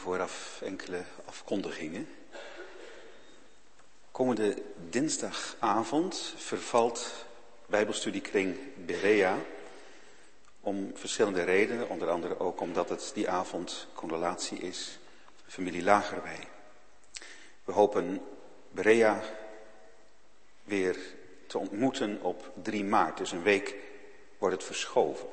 Vooraf enkele afkondigingen. Komende dinsdagavond vervalt Bijbelstudiekring Berea om verschillende redenen. Onder andere ook omdat het die avond condolatie is, familie Lagerwij. We hopen Berea weer te ontmoeten op 3 maart, dus een week wordt het verschoven.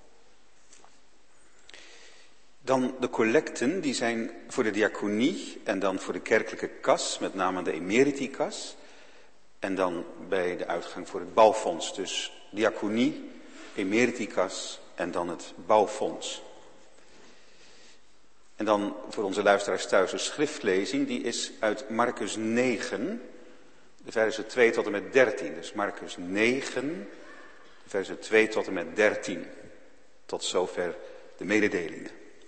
Dan de collecten, die zijn voor de diaconie en dan voor de kerkelijke kas, met name de emeritikas. En dan bij de uitgang voor het bouwfonds. Dus diaconie, emeritikas en dan het bouwfonds. En dan voor onze luisteraars thuis een schriftlezing, die is uit Marcus 9, de versen 2 tot en met 13. Dus Marcus 9, de versen 2 tot en met 13. Tot zover de mededelingen.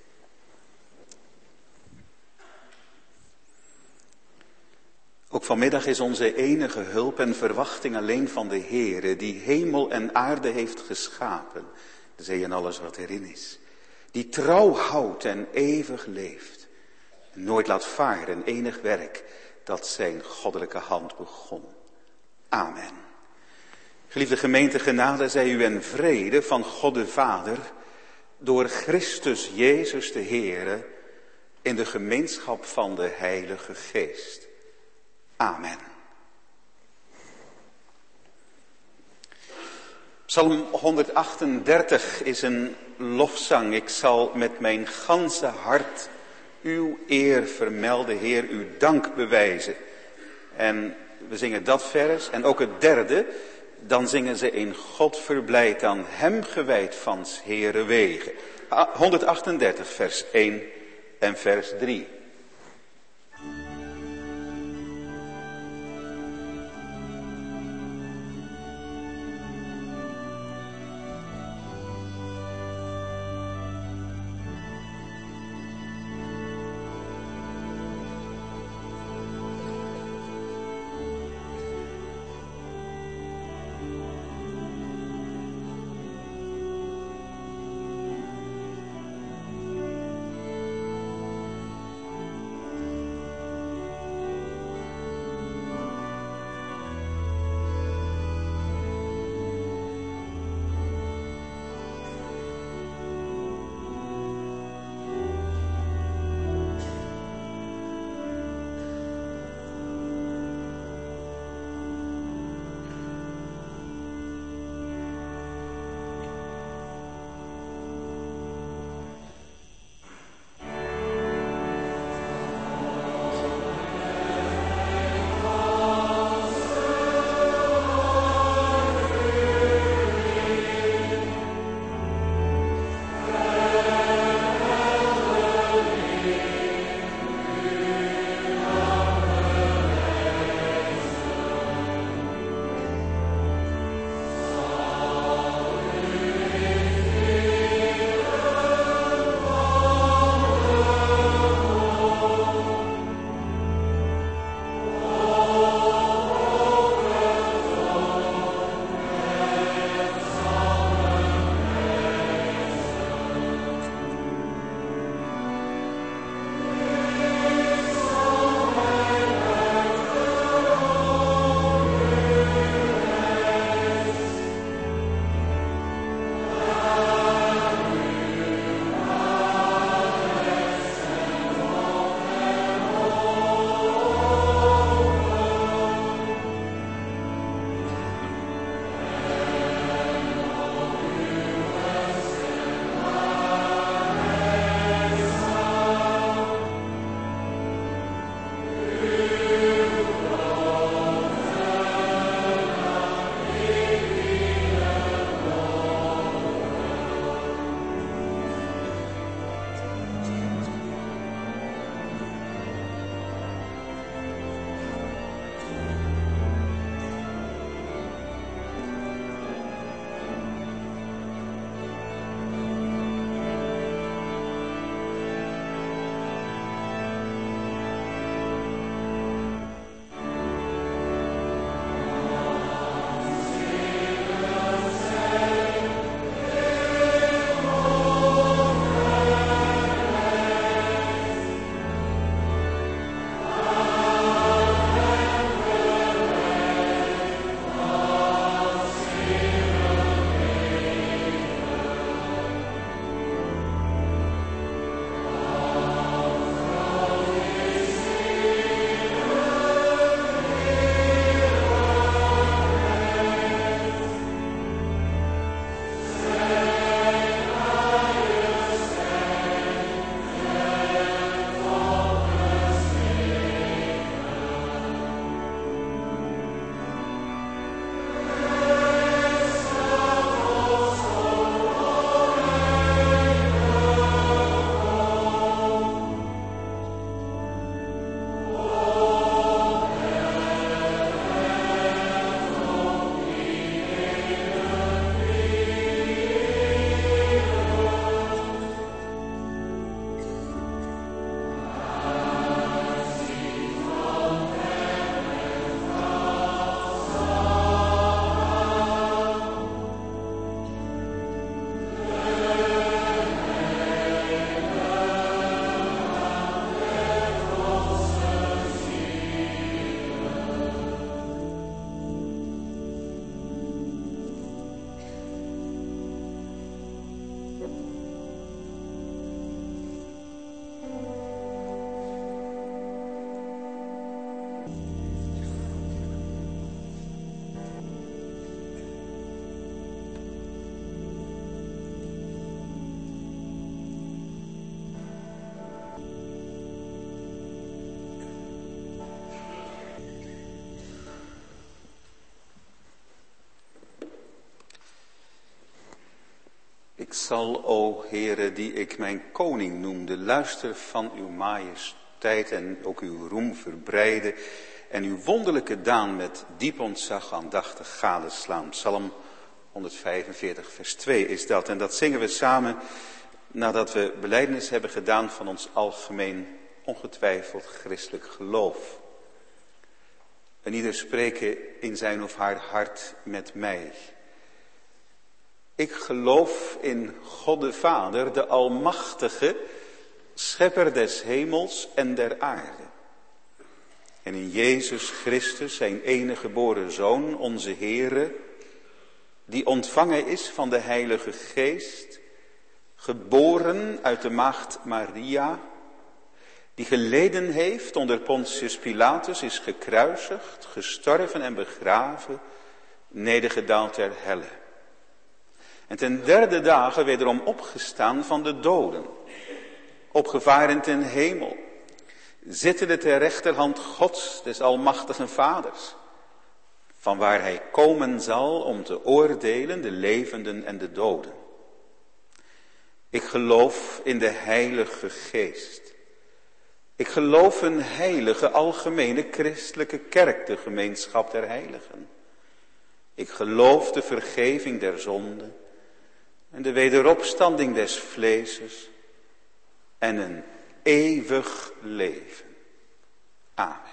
Ook vanmiddag is onze enige hulp en verwachting alleen van de Heere, die hemel en aarde heeft geschapen, de zee en alles wat erin is. Die trouw houdt en eeuwig leeft, en nooit laat varen enig werk dat zijn goddelijke hand begon. Amen. Geliefde gemeente, genade zij u en vrede van God de Vader, door Christus Jezus de Heere, in de gemeenschap van de Heilige Geest. Amen. Psalm 138 is een lofzang. Ik zal met mijn ganse hart uw eer vermelden, Heer, uw dank bewijzen. En we zingen dat vers en ook het derde. Dan zingen ze in God verblijd, aan hem gewijd van 's Heere wegen. 138 vers 1 en vers 3. zal, o Heere, die ik mijn koning noemde, luister van uw majesteit en ook uw roem verbreiden en uw wonderlijke daan met diep ontzag aandachtig gadeslaan. Psalm 145 vers 2 is dat. En dat zingen we samen nadat we belijdenis hebben gedaan van ons algemeen ongetwijfeld christelijk geloof. En ieder spreken in zijn of haar hart met mij. Ik geloof in God de Vader, de Almachtige, Schepper des hemels en der aarde. En in Jezus Christus, zijn enige geboren Zoon, onze Heere, die ontvangen is van de Heilige Geest, geboren uit de maagd Maria, die geleden heeft onder Pontius Pilatus, is gekruisigd, gestorven en begraven, nedergedaald ter helle. En ten derde dagen wederom opgestaan van de doden, opgevaren ten hemel, zittende ter rechterhand Gods, des almachtigen Vaders, van waar hij komen zal om te oordelen de levenden en de doden. Ik geloof in de Heilige Geest. Ik geloof een heilige, algemene christelijke kerk, de gemeenschap der heiligen. Ik geloof de vergeving der zonden en de wederopstanding des vleeses en een eeuwig leven. Amen.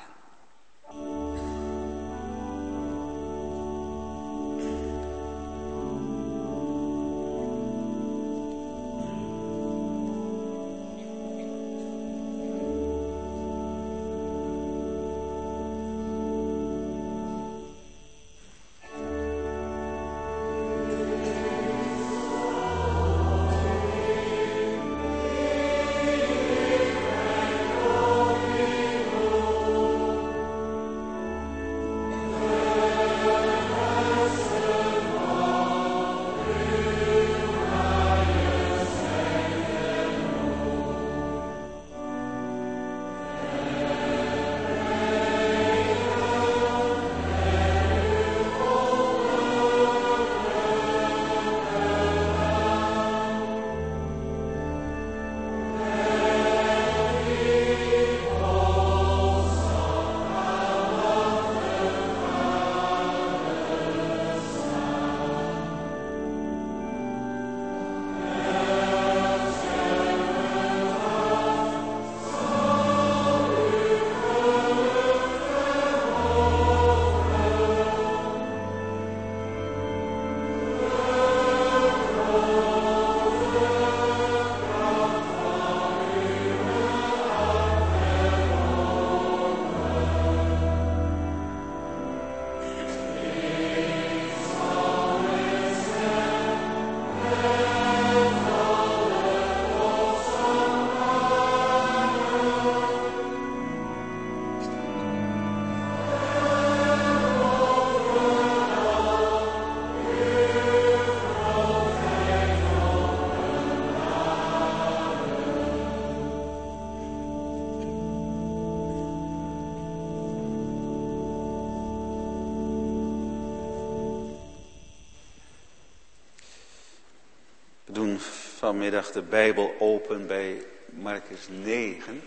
We doen vanmiddag de Bijbel open bij Markus 9.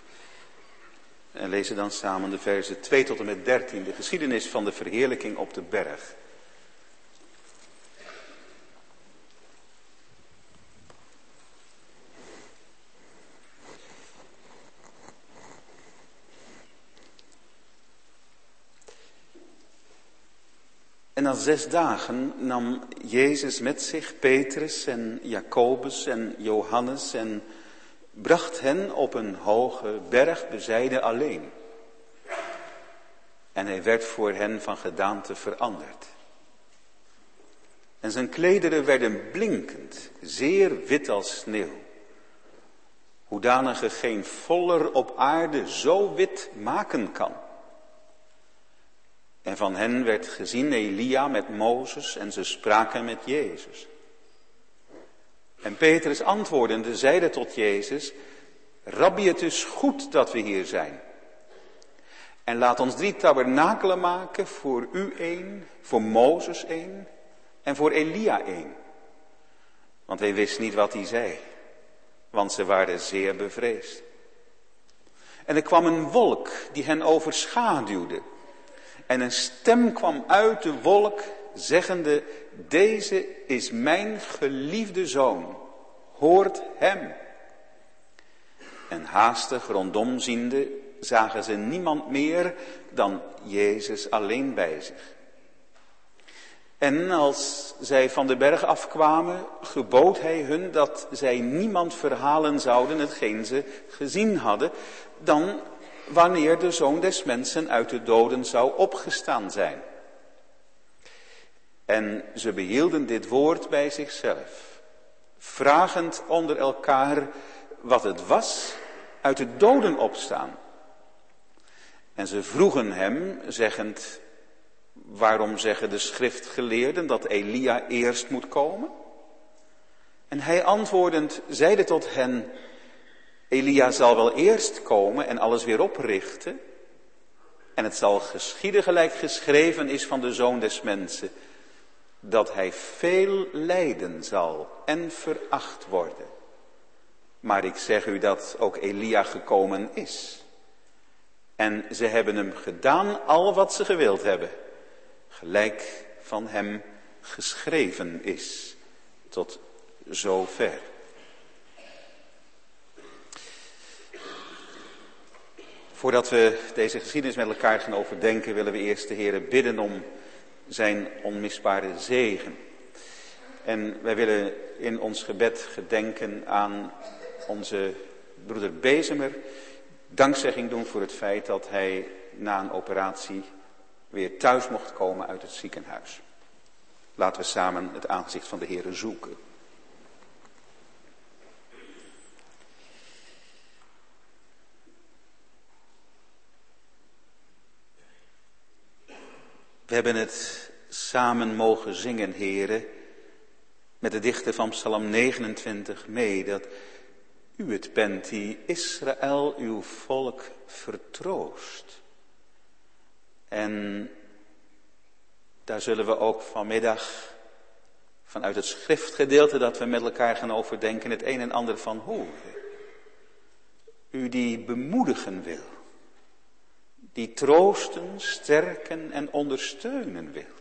En lezen dan samen de versen 2 tot en met 13. De geschiedenis van de verheerlijking op de berg. En na 6 dagen nam Jezus met zich Petrus en Jacobus en Johannes en bracht hen op een hoge berg bezijden alleen. En hij werd voor hen van gedaante veranderd. En zijn klederen werden blinkend, zeer wit als sneeuw. Hoedanige geen voller op aarde zo wit maken kan. En van hen werd gezien Elia met Mozes en ze spraken met Jezus. En Petrus antwoordende zeide tot Jezus: Rabbi, het is goed dat we hier zijn. En laat ons 3 tabernakelen maken, voor u 1, voor Mozes 1 en voor Elia 1. Want hij wist niet wat hij zei, want ze waren zeer bevreesd. En er kwam een wolk die hen overschaduwde. En een stem kwam uit de wolk, zeggende, deze is mijn geliefde zoon, hoort hem. En haastig rondom ziende, zagen ze niemand meer dan Jezus alleen bij zich. En als zij van de berg afkwamen, gebood hij hun dat zij niemand verhalen zouden hetgeen ze gezien hadden, dan wanneer de Zoon des Mensen uit de doden zou opgestaan zijn. En ze behielden dit woord bij zichzelf, vragend onder elkaar wat het was uit de doden opstaan. En ze vroegen hem, zeggend, waarom zeggen de schriftgeleerden dat Elia eerst moet komen? En hij antwoordend zeide tot hen, Elia zal wel eerst komen en alles weer oprichten. En het zal geschieden gelijk geschreven is van de Zoon des Mensen, dat hij veel lijden zal en veracht worden. Maar ik zeg u dat ook Elia gekomen is. En ze hebben hem gedaan al wat ze gewild hebben, gelijk van hem geschreven is, tot zover. Voordat we deze geschiedenis met elkaar gaan overdenken, willen we eerst de Heere bidden om zijn onmisbare zegen. En wij willen in ons gebed gedenken aan onze broeder Bezemer, dankzegging doen voor het feit dat hij na een operatie weer thuis mocht komen uit het ziekenhuis. Laten we samen het aangezicht van de Heere zoeken. We hebben het samen mogen zingen, Heere, met de dichter van Psalm 29 mee, dat u het bent die Israël, uw volk, vertroost. En daar zullen we ook vanmiddag vanuit het schriftgedeelte dat we met elkaar gaan overdenken het een en ander van horen. U die bemoedigen wil, die troosten, sterken en ondersteunen wilt.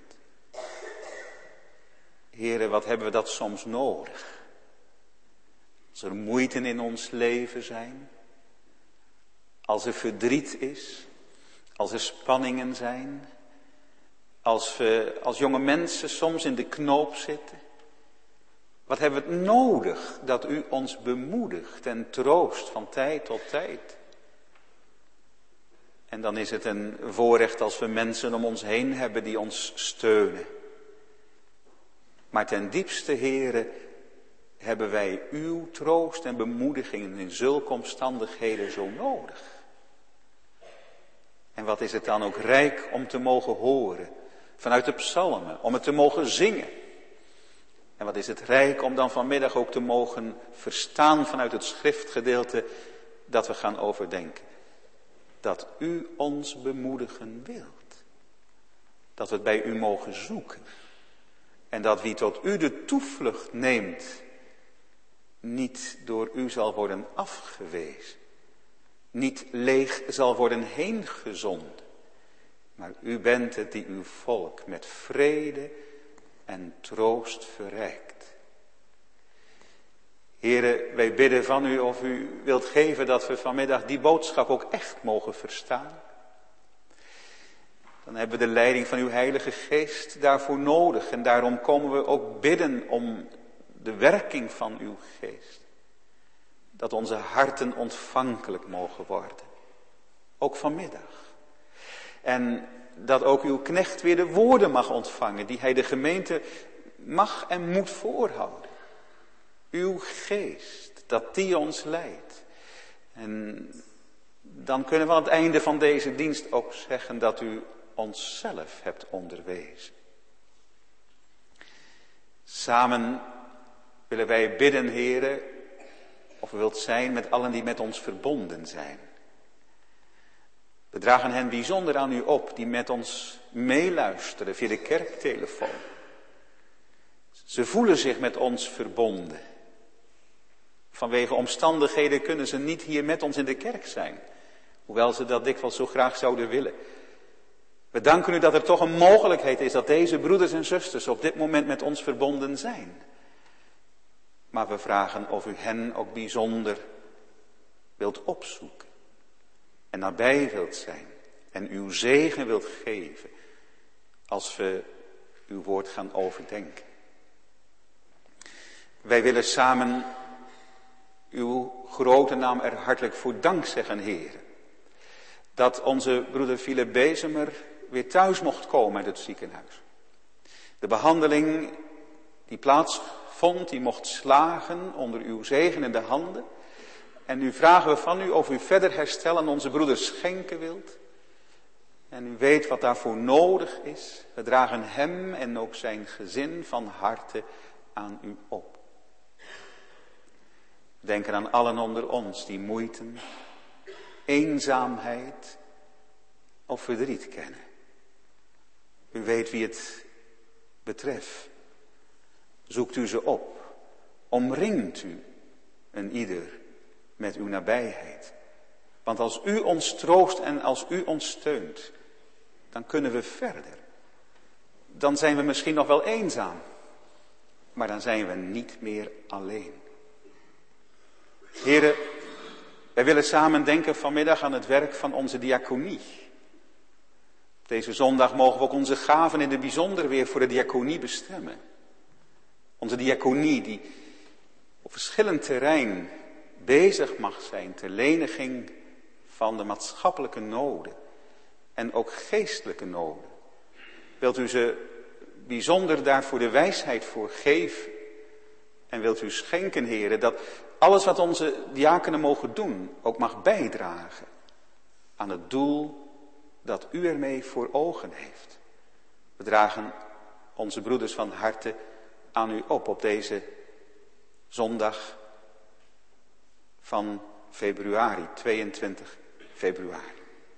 Heere, wat hebben we dat soms nodig? Als er moeiten in ons leven zijn, als er verdriet is, als er spanningen zijn, als we als jonge mensen soms in de knoop zitten. Wat hebben we het nodig dat u ons bemoedigt en troost van tijd tot tijd. En dan is het een voorrecht als we mensen om ons heen hebben die ons steunen. Maar ten diepste, Heere, hebben wij uw troost en bemoedigingen in zulke omstandigheden zo nodig. En wat is het dan ook rijk om te mogen horen vanuit de psalmen, om het te mogen zingen. En wat is het rijk om dan vanmiddag ook te mogen verstaan vanuit het schriftgedeelte dat we gaan overdenken. Dat u ons bemoedigen wilt. Dat we het bij u mogen zoeken. En dat wie tot u de toevlucht neemt, niet door u zal worden afgewezen. Niet leeg zal worden heengezonden. Maar u bent het die uw volk met vrede en troost verrijkt. Heere, wij bidden van u of u wilt geven dat we vanmiddag die boodschap ook echt mogen verstaan. Dan hebben we de leiding van uw Heilige Geest daarvoor nodig. En daarom komen we ook bidden om de werking van uw Geest. Dat onze harten ontvankelijk mogen worden. Ook vanmiddag. En dat ook uw knecht weer de woorden mag ontvangen die hij de gemeente mag en moet voorhouden. Uw Geest, dat die ons leidt. En dan kunnen we aan het einde van deze dienst ook zeggen dat u onszelf hebt onderwezen. Samen willen wij bidden, Heere, of u wilt zijn met allen die met ons verbonden zijn. We dragen hen bijzonder aan u op, die met ons meeluisteren via de kerktelefoon. Ze voelen zich met ons verbonden. Vanwege omstandigheden kunnen ze niet hier met ons in de kerk zijn. Hoewel ze dat dikwijls zo graag zouden willen. We danken u dat er toch een mogelijkheid is dat deze broeders en zusters op dit moment met ons verbonden zijn. Maar we vragen of u hen ook bijzonder wilt opzoeken. En nabij wilt zijn. En uw zegen wilt geven. Als we uw woord gaan overdenken. Wij willen samen uw grote naam er hartelijk voor dank zeggen, Heer. Dat onze broeder Philip Bezemer weer thuis mocht komen uit het ziekenhuis. De behandeling die plaatsvond, die mocht slagen onder uw zegenende handen. En nu vragen we van u of u verder herstel aan onze broeder schenken wilt. En u weet wat daarvoor nodig is. We dragen hem en ook zijn gezin van harte aan u op. We denken aan allen onder ons die moeite, eenzaamheid of verdriet kennen. U weet wie het betreft. Zoekt u ze op. Omringt u een ieder met uw nabijheid. Want als u ons troost en als u ons steunt, dan kunnen we verder. Dan zijn we misschien nog wel eenzaam, maar dan zijn we niet meer alleen. Heren, wij willen samen denken vanmiddag aan het werk van onze diaconie. Deze zondag mogen we ook onze gaven in het bijzonder weer voor de diaconie bestemmen. Onze diaconie die op verschillend terrein bezig mag zijn ter leniging van de maatschappelijke noden en ook geestelijke noden. Wilt u ze bijzonder daarvoor de wijsheid voor geven en wilt u schenken, heren, dat alles wat onze diakenen mogen doen ook mag bijdragen aan het doel dat u ermee voor ogen heeft. We dragen onze broeders van harte aan u op deze zondag van februari, 22 februari.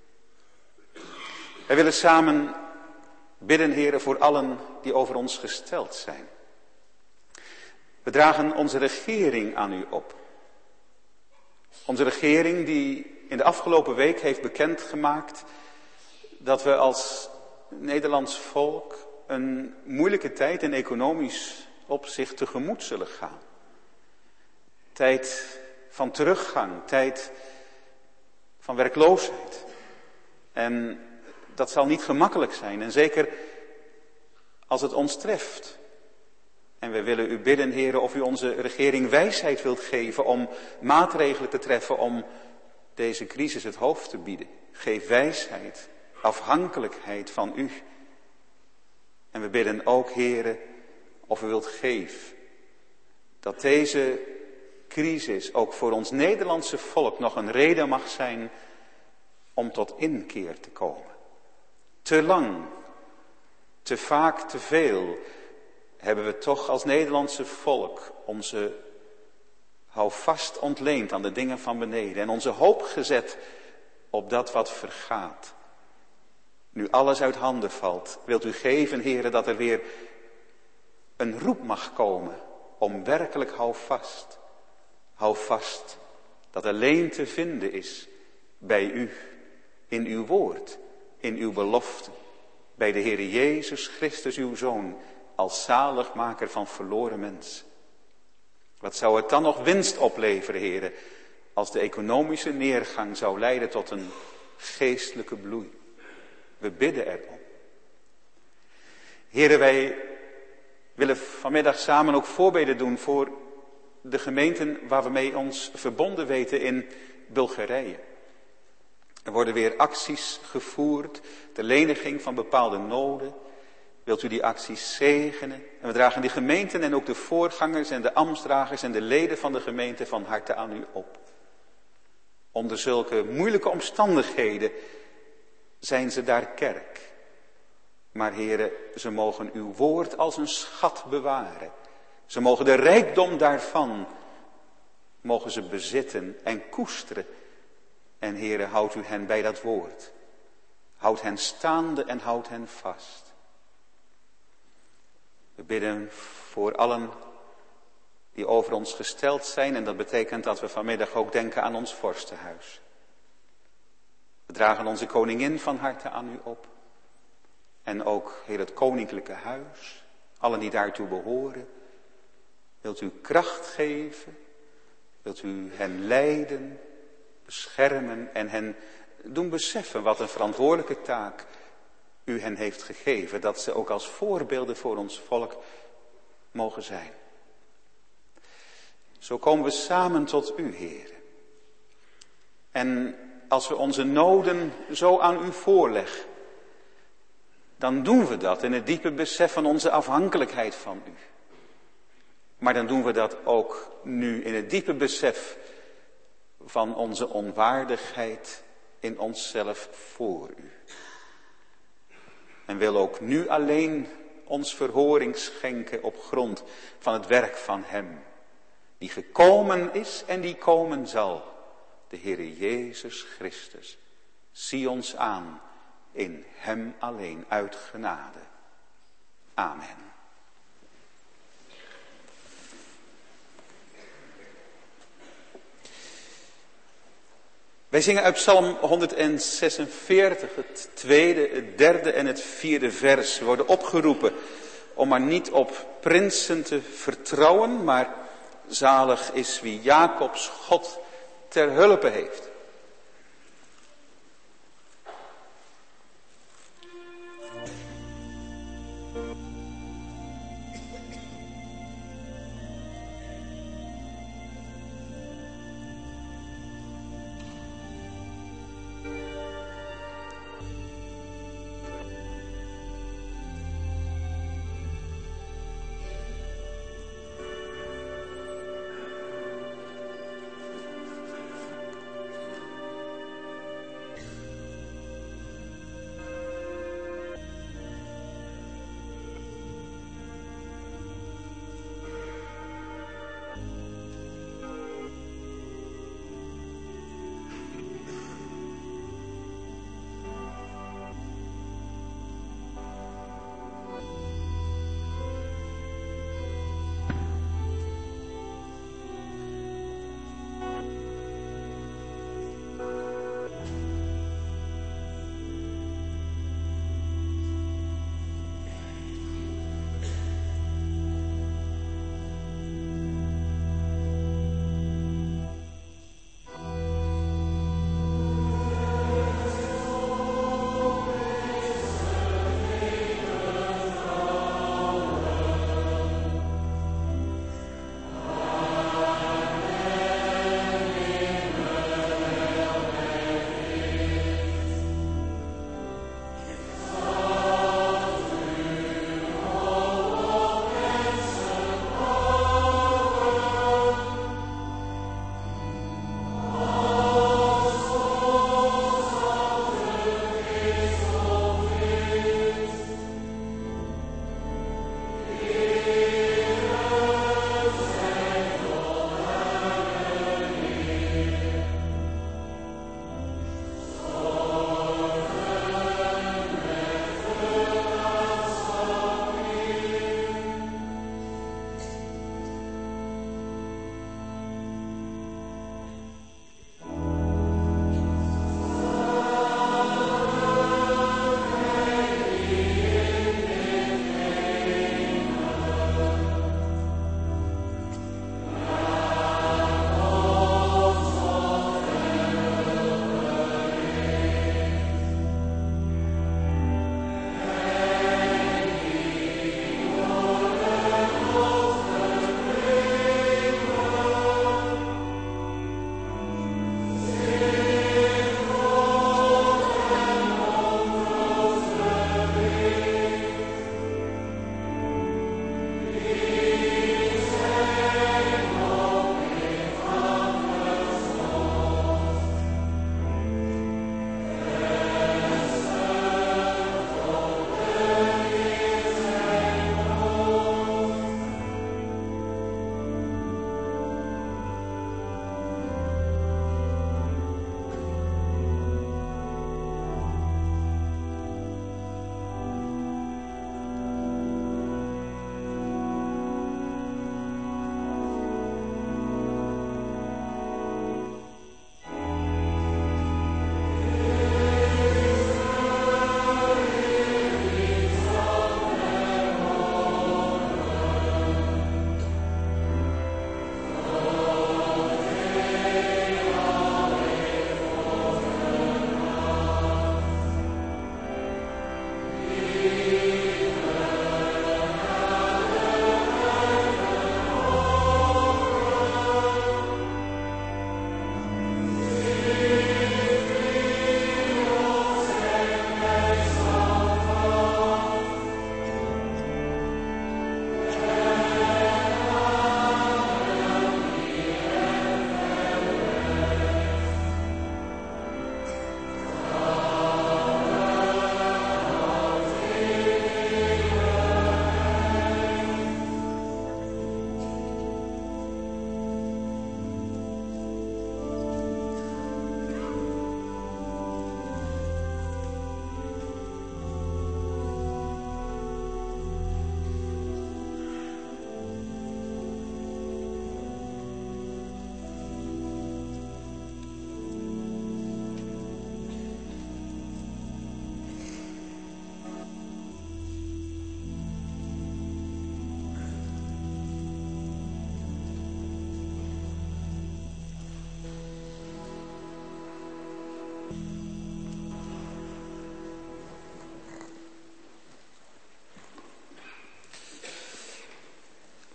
Wij willen samen bidden, heren, voor allen die over ons gesteld zijn. We dragen onze regering aan u op. Onze regering die in de afgelopen week heeft bekendgemaakt dat we als Nederlands volk een moeilijke tijd in economisch opzicht tegemoet zullen gaan. Tijd van teruggang, tijd van werkloosheid. En dat zal niet gemakkelijk zijn. En zeker als het ons treft. En we willen u bidden, heren, of u onze regering wijsheid wilt geven om maatregelen te treffen om deze crisis het hoofd te bieden. Geef wijsheid, afhankelijkheid van u. En we bidden ook, heren, of u wilt geven dat deze crisis ook voor ons Nederlandse volk nog een reden mag zijn om tot inkeer te komen. Te lang, te vaak, te veel hebben we toch als Nederlandse volk onze houvast ontleend aan de dingen van beneden en onze hoop gezet op dat wat vergaat. Nu alles uit handen valt, wilt u geven, heren, dat er weer een roep mag komen om werkelijk houvast. Houvast dat alleen te vinden is bij u, in uw woord, in uw belofte, bij de Heere Jezus Christus, uw Zoon, als zaligmaker van verloren mensen. Wat zou het dan nog winst opleveren, heren, als de economische neergang zou leiden tot een geestelijke bloei. We bidden erom. Heren, wij willen vanmiddag samen ook voorbeden doen voor de gemeenten waar we mee ons verbonden weten in Bulgarije. Er worden weer acties gevoerd, de leniging van bepaalde noden. Wilt u die acties zegenen? En we dragen die gemeenten en ook de voorgangers en de ambtsdragers en de leden van de gemeente van harte aan u op. Onder zulke moeilijke omstandigheden zijn ze daar kerk. Maar heren, ze mogen uw woord als een schat bewaren. Ze mogen de rijkdom daarvan, mogen ze bezitten en koesteren. En heren, houdt u hen bij dat woord. Houd hen staande en houd hen vast. We bidden voor allen die over ons gesteld zijn. En dat betekent dat we vanmiddag ook denken aan ons vorstenhuis. We dragen onze koningin van harte aan u op. En ook heel het koninklijke huis. Allen die daartoe behoren. Wilt u kracht geven? Wilt u hen leiden, beschermen en hen doen beseffen wat een verantwoordelijke taak u hen heeft gegeven. Dat ze ook als voorbeelden voor ons volk mogen zijn. Zo komen we samen tot u, Heer. En als we onze noden zo aan u voorleggen, dan doen we dat in het diepe besef van onze afhankelijkheid van u. Maar dan doen we dat ook nu in het diepe besef van onze onwaardigheid in onszelf voor u. En wil ook nu alleen ons verhoring schenken op grond van het werk van hem. Die gekomen is en die komen zal. De Heere Jezus Christus. Zie ons aan in hem alleen uit genade. Amen. Wij zingen uit Psalm 146, het tweede, het derde en het vierde vers. We worden opgeroepen om maar niet op prinsen te vertrouwen, maar zalig is wie Jacobs God ter hulpe heeft.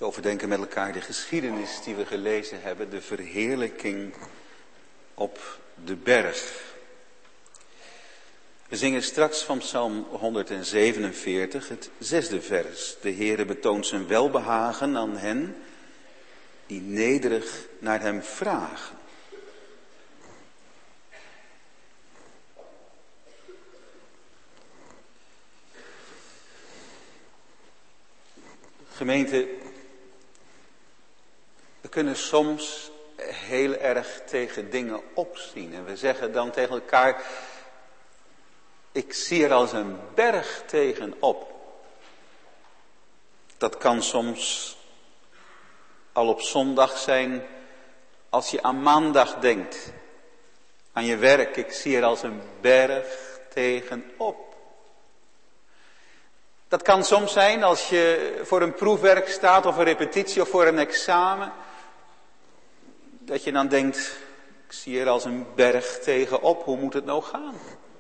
overdenken met elkaar de geschiedenis die we gelezen hebben, de verheerlijking op de berg. We zingen straks van Psalm 147, het 6e vers. De Heere betoont zijn welbehagen aan hen die nederig naar hem vragen. Gemeente, we kunnen soms heel erg tegen dingen opzien. En we zeggen dan tegen elkaar, ik zie er als een berg tegenop. Dat kan soms al op zondag zijn als je aan maandag denkt. Aan je werk, ik zie er als een berg tegenop. Dat kan soms zijn als je voor een proefwerk staat of een repetitie of voor een examen. Dat je dan denkt, ik zie er als een berg tegenop, hoe moet het nou gaan?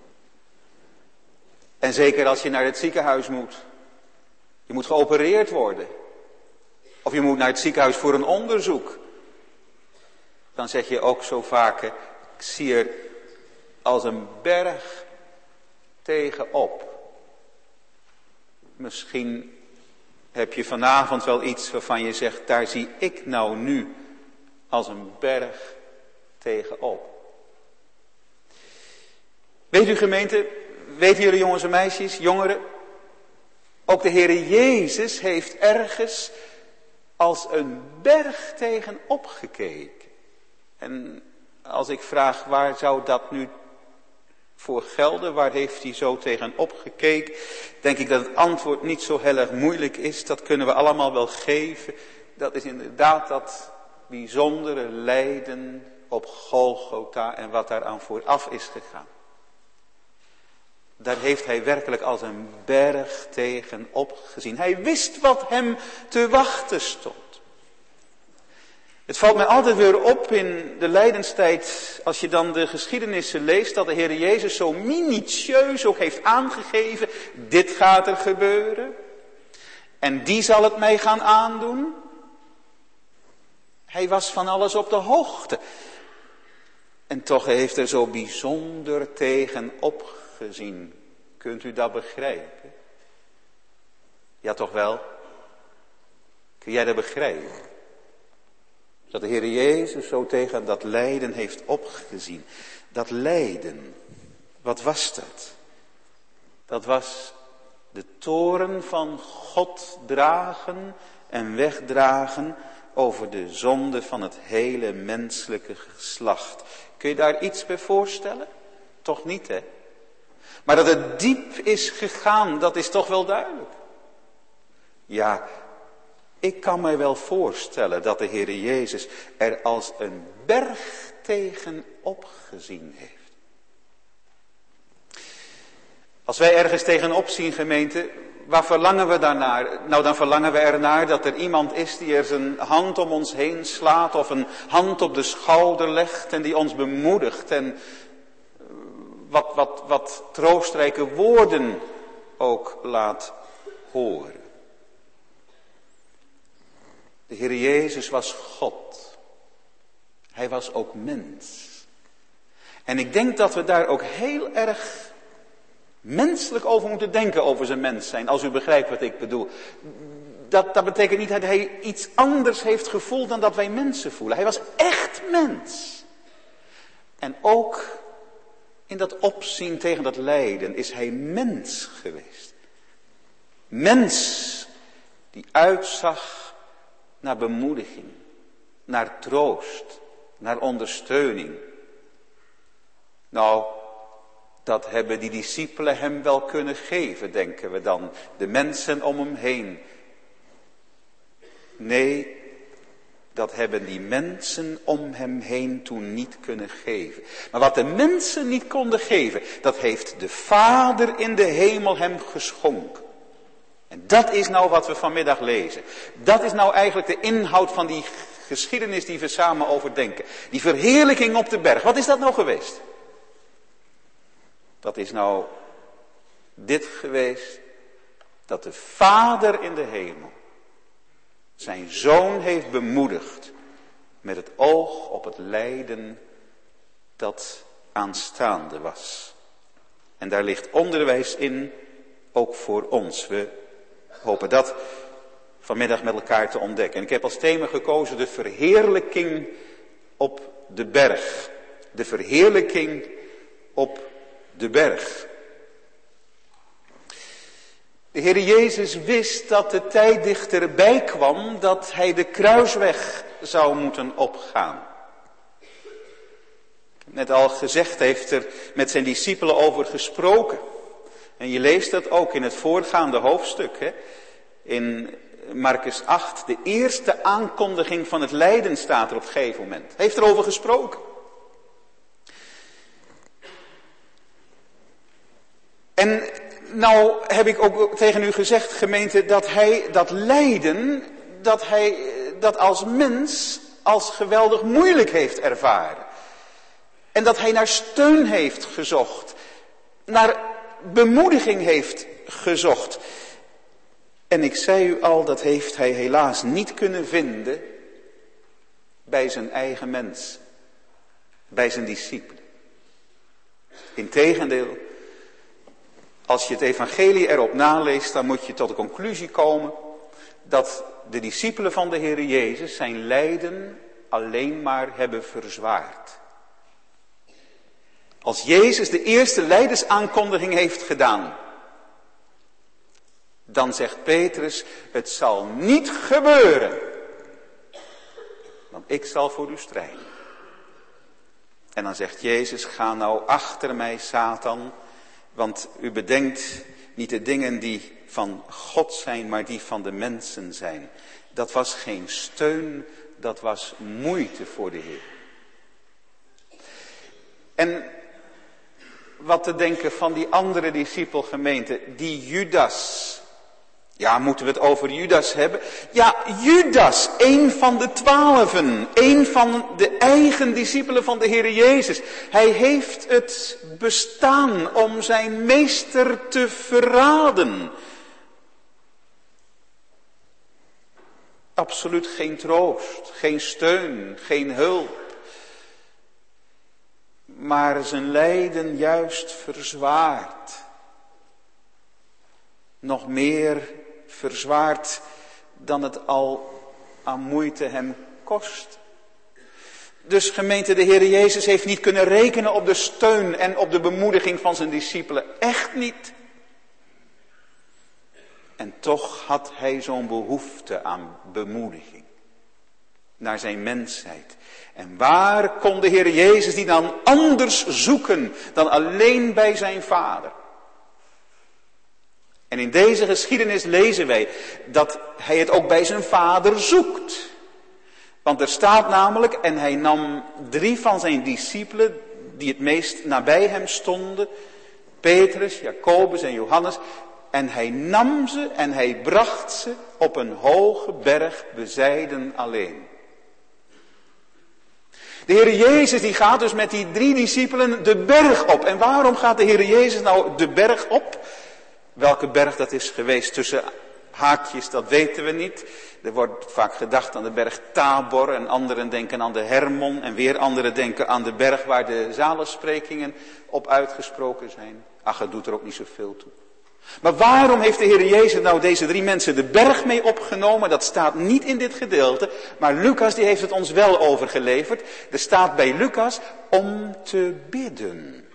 En zeker als je naar het ziekenhuis moet. Je moet geopereerd worden. Of je moet naar het ziekenhuis voor een onderzoek. Dan zeg je ook zo vaak, ik zie er als een berg tegenop. Misschien heb je vanavond wel iets waarvan je zegt, daar zie ik nou nu als een berg tegenop. Weet u gemeente, weten jullie jongens en meisjes, jongeren, ook de Heere Jezus heeft ergens als een berg tegenop gekeken. En als ik vraag, waar zou dat nu voor gelden, waar heeft hij zo tegenop gekeken, denk ik dat het antwoord niet zo heel erg moeilijk is. Dat kunnen we allemaal wel geven. Dat is inderdaad dat bijzondere lijden op Golgotha en wat daaraan vooraf is gegaan. Daar heeft hij werkelijk als een berg tegenop gezien. Hij wist wat hem te wachten stond. Het valt mij altijd weer op in de lijdenstijd, als je dan de geschiedenissen leest, dat de Heer Jezus zo minutieus ook heeft aangegeven, dit gaat er gebeuren. En die zal het mij gaan aandoen. Hij was van alles op de hoogte. En toch heeft er zo bijzonder tegenop gezien. Kunt u dat begrijpen? Ja, toch wel? Kun jij dat begrijpen? Dat de Heer Jezus zo tegen dat lijden heeft opgezien. Dat lijden, wat was dat? Dat was de toorn van God dragen en wegdragen over de zonde van het hele menselijke geslacht. Kun je daar iets bij voorstellen? Toch niet, hè? Maar dat het diep is gegaan, dat is toch wel duidelijk. Ja, ik kan mij wel voorstellen dat de Heer Jezus er als een berg tegenop gezien heeft. Als wij ergens tegenop zien, gemeente, waar verlangen we daarnaar? Nou, dan verlangen we ernaar dat er iemand is die er zijn hand om ons heen slaat of een hand op de schouder legt en die ons bemoedigt en wat troostrijke woorden ook laat horen. De Heer Jezus was God. Hij was ook mens. En ik denk dat we daar ook heel erg menselijk over moeten denken, over zijn mens zijn. Als u begrijpt wat ik bedoel. Dat betekent niet dat hij iets anders heeft gevoeld dan dat wij mensen voelen. Hij was echt mens. En ook in dat opzien tegen dat lijden is hij mens geweest. Mens die uitzag naar bemoediging, naar troost, naar ondersteuning. Nou, dat hebben die discipelen hem wel kunnen geven, denken we dan. De mensen om hem heen. Nee, dat hebben die mensen om hem heen toen niet kunnen geven. Maar wat de mensen niet konden geven, dat heeft de Vader in de hemel hem geschonken. En dat is nou wat we vanmiddag lezen. Dat is nou eigenlijk de inhoud van die geschiedenis die we samen overdenken. Die verheerlijking op de berg. Wat is dat nou geweest? Dat is nou dit geweest. Dat de Vader in de hemel zijn zoon heeft bemoedigd met het oog op het lijden dat aanstaande was. En daar ligt onderwijs in, ook voor ons. We hopen dat vanmiddag met elkaar te ontdekken. En ik heb als thema gekozen de verheerlijking op de berg. De verheerlijking op de berg. De Heer Jezus wist dat de tijd dichterbij kwam dat hij de kruisweg zou moeten opgaan. Net al gezegd, heeft er met zijn discipelen over gesproken. En je leest dat ook in het voorgaande hoofdstuk. Hè? In Markus 8, de eerste aankondiging van het lijden staat er op een gegeven moment. Hij heeft erover gesproken. En nou heb ik ook tegen u gezegd, gemeente, dat hij dat lijden, dat hij dat als mens als geweldig moeilijk heeft ervaren. En dat hij naar steun heeft gezocht. Naar bemoediging heeft gezocht. En ik zei u al, dat heeft hij helaas niet kunnen vinden bij zijn eigen mens. Bij zijn discipelen. Integendeel, als je het evangelie erop naleest, dan moet je tot de conclusie komen dat de discipelen van de Heer Jezus zijn lijden alleen maar hebben verzwaard. Als Jezus de eerste lijdensaankondiging heeft gedaan, dan zegt Petrus, het zal niet gebeuren, want ik zal voor u strijden. En dan zegt Jezus, ga nou achter mij, Satan, want u bedenkt niet de dingen die van God zijn, maar die van de mensen zijn. Dat was geen steun, dat was moeite voor de Heer. En wat te denken van die andere discipelgemeente, die Judas. Ja, moeten we het over Judas hebben? Ja, Judas, een van de 12, een van de eigen discipelen van de Heer Jezus. Hij heeft het bestaan om zijn meester te verraden. Absoluut geen troost, geen steun, geen hulp. Maar zijn lijden juist verzwaard. Nog meer verzwaard dan het al aan moeite hem kost. Dus gemeente, de Heer Jezus heeft niet kunnen rekenen op de steun en op de bemoediging van zijn discipelen. Echt niet. En toch had hij zo'n behoefte aan bemoediging. Naar zijn mensheid. En waar kon de Heer Jezus die dan anders zoeken dan alleen bij zijn Vader? En in deze geschiedenis lezen wij dat hij het ook bij zijn Vader zoekt. Want er staat namelijk, en hij nam 3 van zijn discipelen die het meest nabij hem stonden, Petrus, Jacobus en Johannes, en hij nam ze en hij bracht ze op een hoge berg bezijden alleen. De Heer Jezus die gaat dus met die 3 discipelen de berg op. En waarom gaat de Heer Jezus nou de berg op? Welke berg dat is geweest tussen haakjes, dat weten we niet. Er wordt vaak gedacht aan de berg Tabor en anderen denken aan de Hermon. En weer anderen denken aan de berg waar de zalensprekingen op uitgesproken zijn. Ach, het doet er ook niet zoveel toe. Maar waarom heeft de Heer Jezus nou deze 3 mensen de berg mee opgenomen? Dat staat niet in dit gedeelte, maar Lucas die heeft het ons wel overgeleverd. Er staat bij Lucas om te bidden.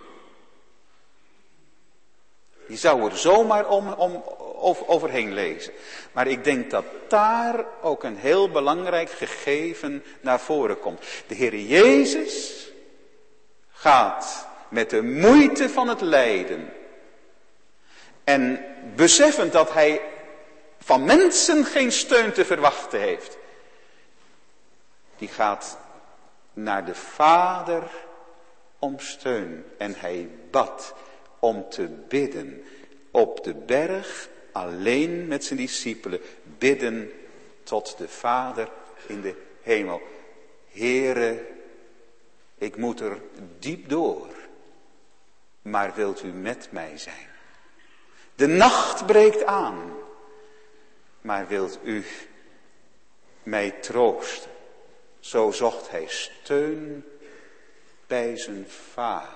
Je zou er zomaar overheen lezen. Maar ik denk dat daar ook een heel belangrijk gegeven naar voren komt. De Heer Jezus gaat met de moeite van het lijden. En beseffend dat hij van mensen geen steun te verwachten heeft. Die gaat naar de Vader om steun. En hij bad om te bidden. Op de berg alleen met zijn discipelen. Bidden tot de Vader in de hemel. Heere, ik moet er diep door. Maar wilt u met mij zijn? De nacht breekt aan. Maar wilt u mij troosten. Zo zocht hij steun bij zijn vader.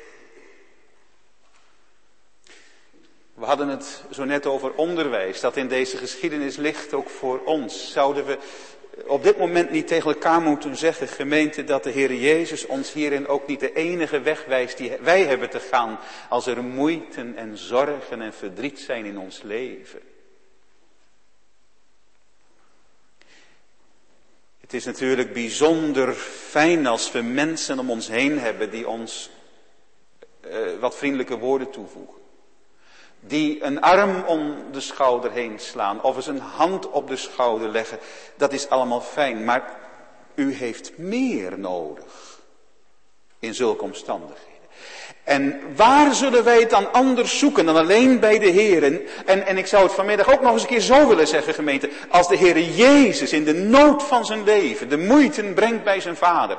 We hadden het zo net over onderwijs, dat in deze geschiedenis ligt ook voor ons. Zouden we op dit moment niet tegen elkaar moeten zeggen, gemeente, dat de Heer Jezus ons hierin ook niet de enige weg wijst die wij hebben te gaan als er moeiten en zorgen en verdriet zijn in ons leven. Het is natuurlijk bijzonder fijn als we mensen om ons heen hebben die ons wat vriendelijke woorden toevoegen. Die een arm om de schouder heen slaan of eens een hand op de schouder leggen. Dat is allemaal fijn, maar u heeft meer nodig in zulke omstandigheden. En waar zullen wij het dan anders zoeken dan alleen bij de Heer? En ik zou het vanmiddag ook nog eens een keer zo willen zeggen, gemeente. Als de Heer Jezus in de nood van zijn leven de moeite brengt bij zijn Vader.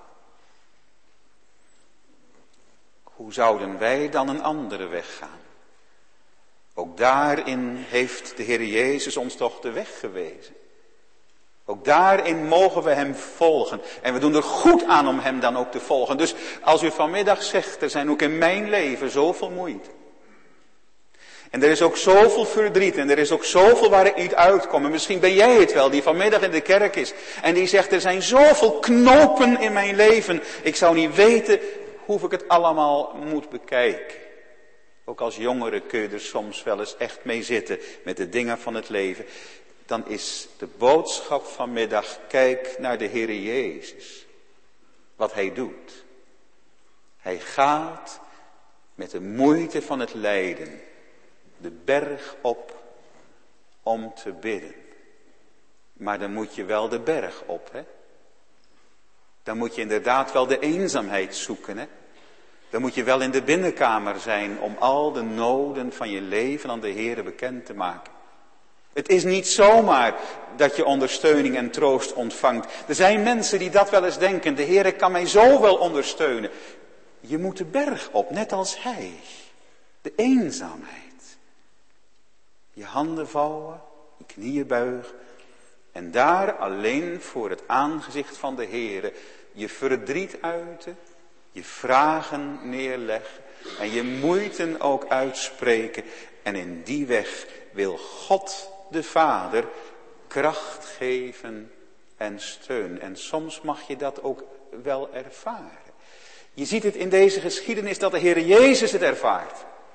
Hoe zouden wij dan een andere weg gaan? Ook daarin heeft de Heer Jezus ons toch de weg gewezen. Ook daarin mogen we hem volgen. En we doen er goed aan om hem dan ook te volgen. Dus als u vanmiddag zegt, er zijn ook in mijn leven zoveel moeite. En er is ook zoveel verdriet en er is ook zoveel waar ik niet uitkom. En misschien ben jij het wel die vanmiddag in de kerk is. En die zegt, er zijn zoveel knopen in mijn leven. Ik zou niet weten hoe ik het allemaal moet bekijken. Ook als jongere kun je er soms wel eens echt mee zitten met de dingen van het leven. Dan is de boodschap vanmiddag, kijk naar de Heer Jezus. Wat hij doet. Hij gaat met de moeite van het lijden de berg op om te bidden. Maar dan moet je wel de berg op, hè. Dan moet je inderdaad wel de eenzaamheid zoeken, hè. Dan moet je wel in de binnenkamer zijn om al de noden van je leven aan de Heere bekend te maken. Het is niet zomaar dat je ondersteuning en troost ontvangt. Er zijn mensen die dat wel eens denken. De Heere kan mij zo wel ondersteunen. Je moet de berg op, net als hij. De eenzaamheid. Je handen vouwen, je knieën buigen. En daar alleen voor het aangezicht van de Heere je verdriet uiten. Je vragen neerleggen en je moeiten ook uitspreken. En in die weg wil God de Vader kracht geven en steun. En soms mag je dat ook wel ervaren. Je ziet het in deze geschiedenis dat de Heer Jezus het ervaart.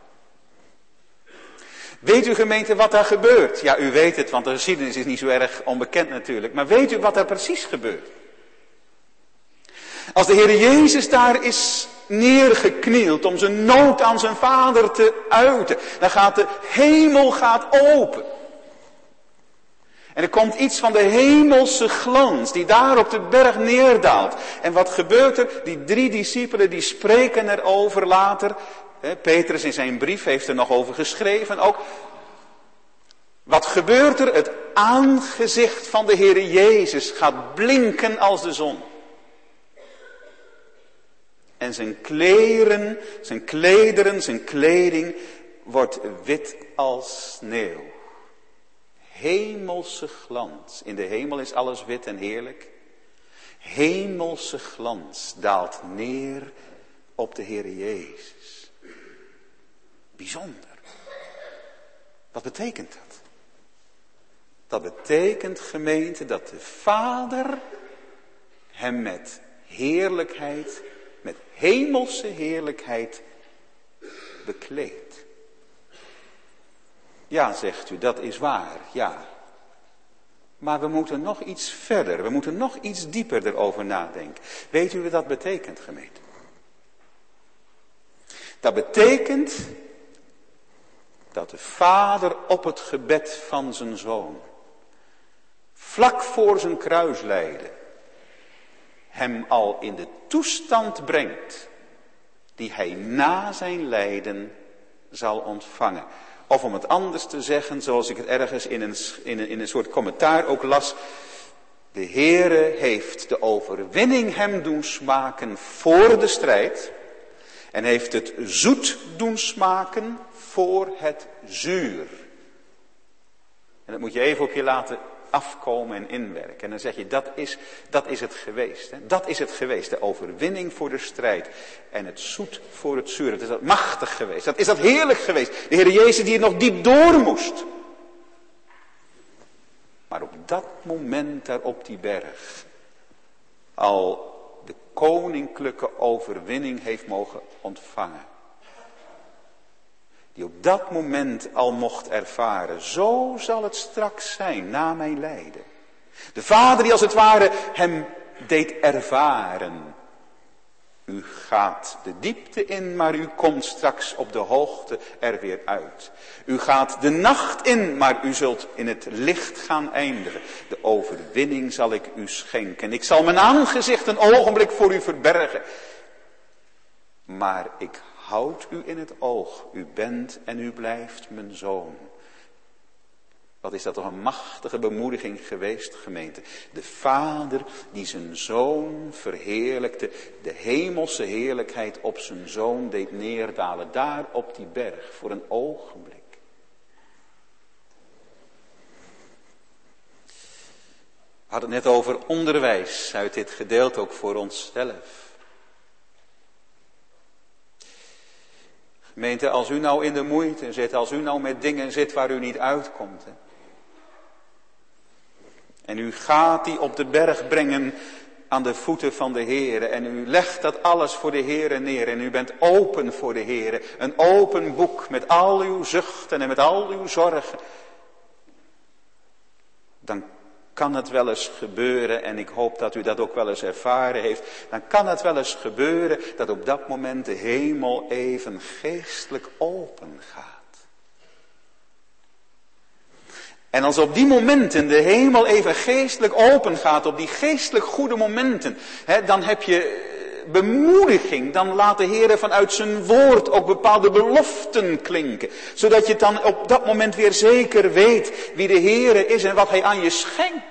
Weet u gemeente wat daar gebeurt? Ja, u weet het, want de geschiedenis is niet zo erg onbekend natuurlijk. Maar weet u wat daar precies gebeurt? Als de Heer Jezus daar is neergeknield om zijn nood aan zijn Vader te uiten, dan gaat de hemel open. En er komt iets van de hemelse glans die daar op de berg neerdaalt. En wat gebeurt er? Die 3 discipelen die spreken erover later. Petrus in zijn brief heeft er nog over geschreven ook. Wat gebeurt er? Het aangezicht van de Heer Jezus gaat blinken als de zon. En zijn kleding wordt wit als sneeuw. Hemelse glans. In de hemel is alles wit en heerlijk. Hemelse glans daalt neer op de Heer Jezus. Bijzonder. Wat betekent dat? Dat betekent, gemeente, dat de Vader hem met heerlijkheid, met hemelse heerlijkheid bekleedt. Ja, zegt u, dat is waar, ja. Maar we moeten nog iets verder, we moeten nog iets dieper erover nadenken. Weet u wat dat betekent, gemeente? Dat betekent dat de Vader op het gebed van zijn Zoon, vlak voor zijn kruislijden, hem al in de toestand brengt die hij na zijn lijden zal ontvangen. Of om het anders te zeggen, zoals ik het ergens in een soort commentaar ook las. De Heere heeft de overwinning hem doen smaken voor de strijd. En heeft het zoet doen smaken voor het zuur. En dat moet je even op je laten afkomen en inwerken. En dan zeg je, dat is het geweest. Hè? Dat is het geweest. De overwinning voor de strijd. En het zoet voor het zuur. Het is dat machtig geweest. Dat is dat heerlijk geweest. De Heer Jezus die er nog diep door moest. Maar op dat moment daar op die berg al de koninklijke overwinning heeft mogen ontvangen. Die op dat moment al mocht ervaren. Zo zal het straks zijn na mijn lijden. De Vader die als het ware hem deed ervaren. U gaat de diepte in, maar u komt straks op de hoogte er weer uit. U gaat de nacht in, maar u zult in het licht gaan eindigen. De overwinning zal ik u schenken. Ik zal mijn aangezicht een ogenblik voor u verbergen. Maar ik houd u in het oog. U bent en u blijft mijn zoon. Wat is dat toch een machtige bemoediging geweest, gemeente. De Vader die zijn zoon verheerlijkte, de hemelse heerlijkheid op zijn zoon deed neerdalen. Daar op die berg, voor een ogenblik. We hadden het net over onderwijs uit dit gedeelte ook voor onszelf. Gemeente, als u nou in de moeite zit, als u nou met dingen zit waar u niet uitkomt. Hè, en u gaat die op de berg brengen aan de voeten van de Heere. En u legt dat alles voor de Heere neer. En u bent open voor de Heere. Een open boek met al uw zuchten en met al uw zorgen. Dan kan het wel eens gebeuren, en ik hoop dat u dat ook wel eens ervaren heeft. Dan kan het wel eens gebeuren dat op dat moment de hemel even geestelijk open gaat. En als op die momenten de hemel even geestelijk open gaat, op die geestelijk goede momenten, dan heb je bemoediging. Dan laat de Heer vanuit zijn woord ook bepaalde beloften klinken. Zodat je dan op dat moment weer zeker weet wie de Heer is en wat hij aan je schenkt.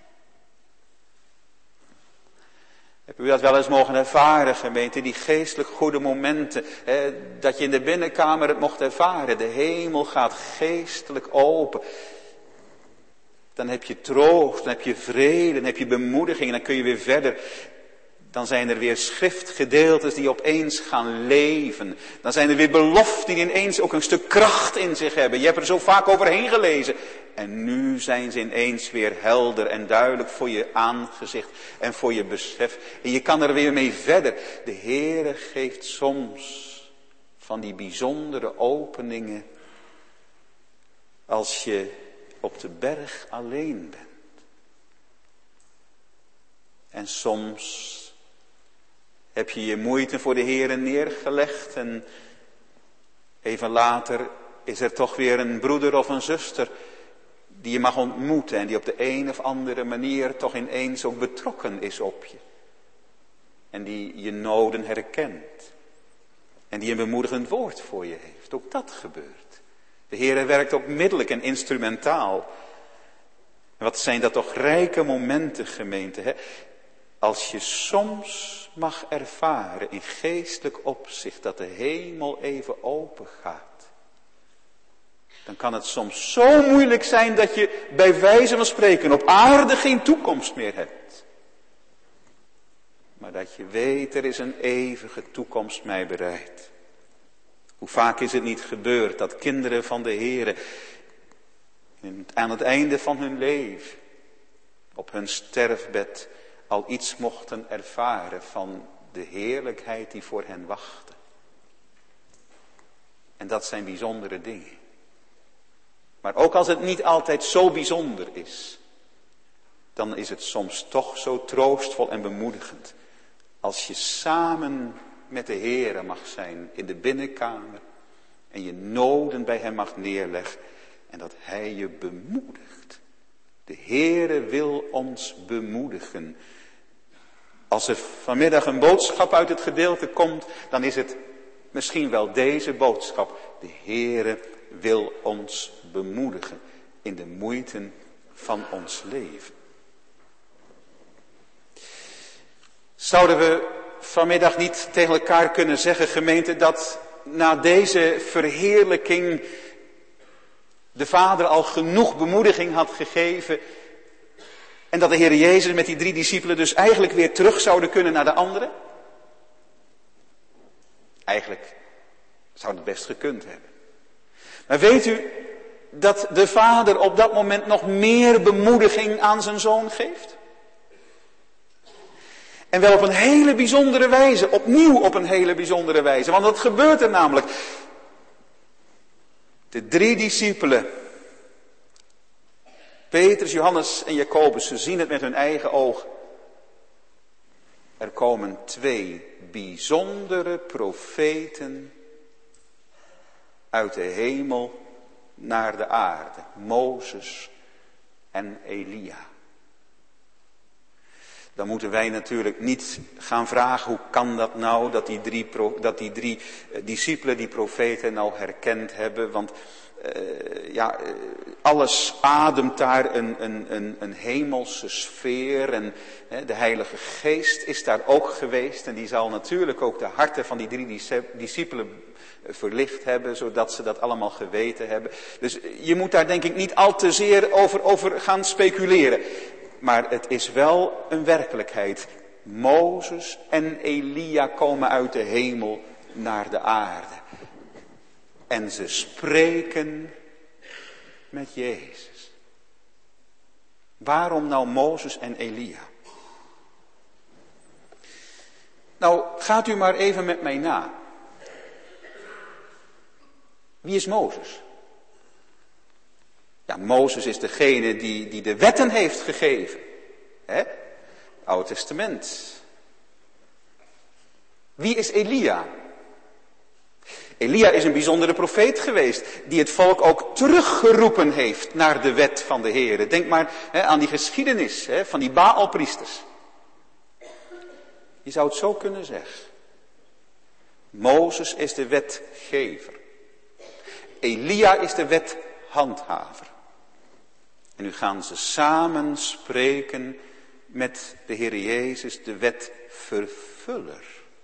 Heb u dat wel eens mogen ervaren, gemeente, die geestelijk goede momenten. Dat je in de binnenkamer het mocht ervaren. De hemel gaat geestelijk open. Dan heb je troost, dan heb je vrede, dan heb je bemoediging en dan kun je weer verder. Dan zijn er weer schriftgedeeltes die opeens gaan leven. Dan zijn er weer beloften die ineens ook een stuk kracht in zich hebben. Je hebt er zo vaak overheen gelezen. En nu zijn ze ineens weer helder en duidelijk voor je aangezicht en voor je besef. En je kan er weer mee verder. De Heere geeft soms van die bijzondere openingen als je op de berg alleen bent. En soms heb je je moeite voor de Heere neergelegd en even later is er toch weer een broeder of een zuster die je mag ontmoeten en die op de een of andere manier toch ineens ook betrokken is op je. En die je noden herkent. En die een bemoedigend woord voor je heeft. Ook dat gebeurt. De Heere werkt ook middelijk en instrumentaal. En wat zijn dat toch rijke momenten, gemeente, hè? Als je soms mag ervaren in geestelijk opzicht dat de hemel even open gaat. Dan kan het soms zo moeilijk zijn dat je bij wijze van spreken op aarde geen toekomst meer hebt. Maar dat je weet, er is een eeuwige toekomst mij bereid. Hoe vaak is het niet gebeurd dat kinderen van de Heere aan het einde van hun leven, op hun sterfbed, al iets mochten ervaren van de heerlijkheid die voor hen wachtte. En dat zijn bijzondere dingen. Maar ook als het niet altijd zo bijzonder is, dan is het soms toch zo troostvol en bemoedigend. Als je samen met de Heere mag zijn in de binnenkamer en je noden bij hem mag neerleggen en dat hij je bemoedigt. De Heere wil ons bemoedigen. Als er vanmiddag een boodschap uit het gedeelte komt, dan is het misschien wel deze boodschap. De Heere wil ons bemoedigen in de moeiten van ons leven. Zouden we vanmiddag niet tegen elkaar kunnen zeggen, gemeente, dat na deze verheerlijking de Vader al genoeg bemoediging had gegeven En dat de Heer Jezus met die 3 discipelen dus eigenlijk weer terug zouden kunnen naar de anderen? Eigenlijk zou het best gekund hebben. Maar weet u dat de vader op dat moment nog meer bemoediging aan zijn zoon geeft? En wel op een hele bijzondere wijze, opnieuw op een hele bijzondere wijze. Want wat gebeurt er namelijk? De 3 discipelen, Petrus, Johannes en Jacobus, ze zien het met hun eigen ogen. Er komen 2 bijzondere profeten uit de hemel naar de aarde. Mozes en Elia. Dan moeten wij natuurlijk niet gaan vragen, hoe kan dat nou dat die drie discipelen die profeten nou herkend hebben. Want alles ademt daar een hemelse sfeer en de Heilige Geest is daar ook geweest. En die zal natuurlijk ook de harten van die 3 discipelen verlicht hebben, zodat ze dat allemaal geweten hebben. Dus je moet daar denk ik niet al te zeer over gaan speculeren. Maar het is wel een werkelijkheid. Mozes en Elia komen uit de hemel naar de aarde. En ze spreken met Jezus. Waarom nou Mozes en Elia? Nou, gaat u maar even met mij na. Wie is Mozes? Ja, Mozes is degene die de wetten heeft gegeven. Het Oude Testament. Wie is Elia? Elia is een bijzondere profeet geweest, die het volk ook teruggeroepen heeft naar de wet van de Heere. Denk maar aan die geschiedenis van die Baalpriesters. Je zou het zo kunnen zeggen. Mozes is de wetgever. Elia is de wethandhaver. En nu gaan ze samen spreken met de Heer Jezus, de wetvervuller.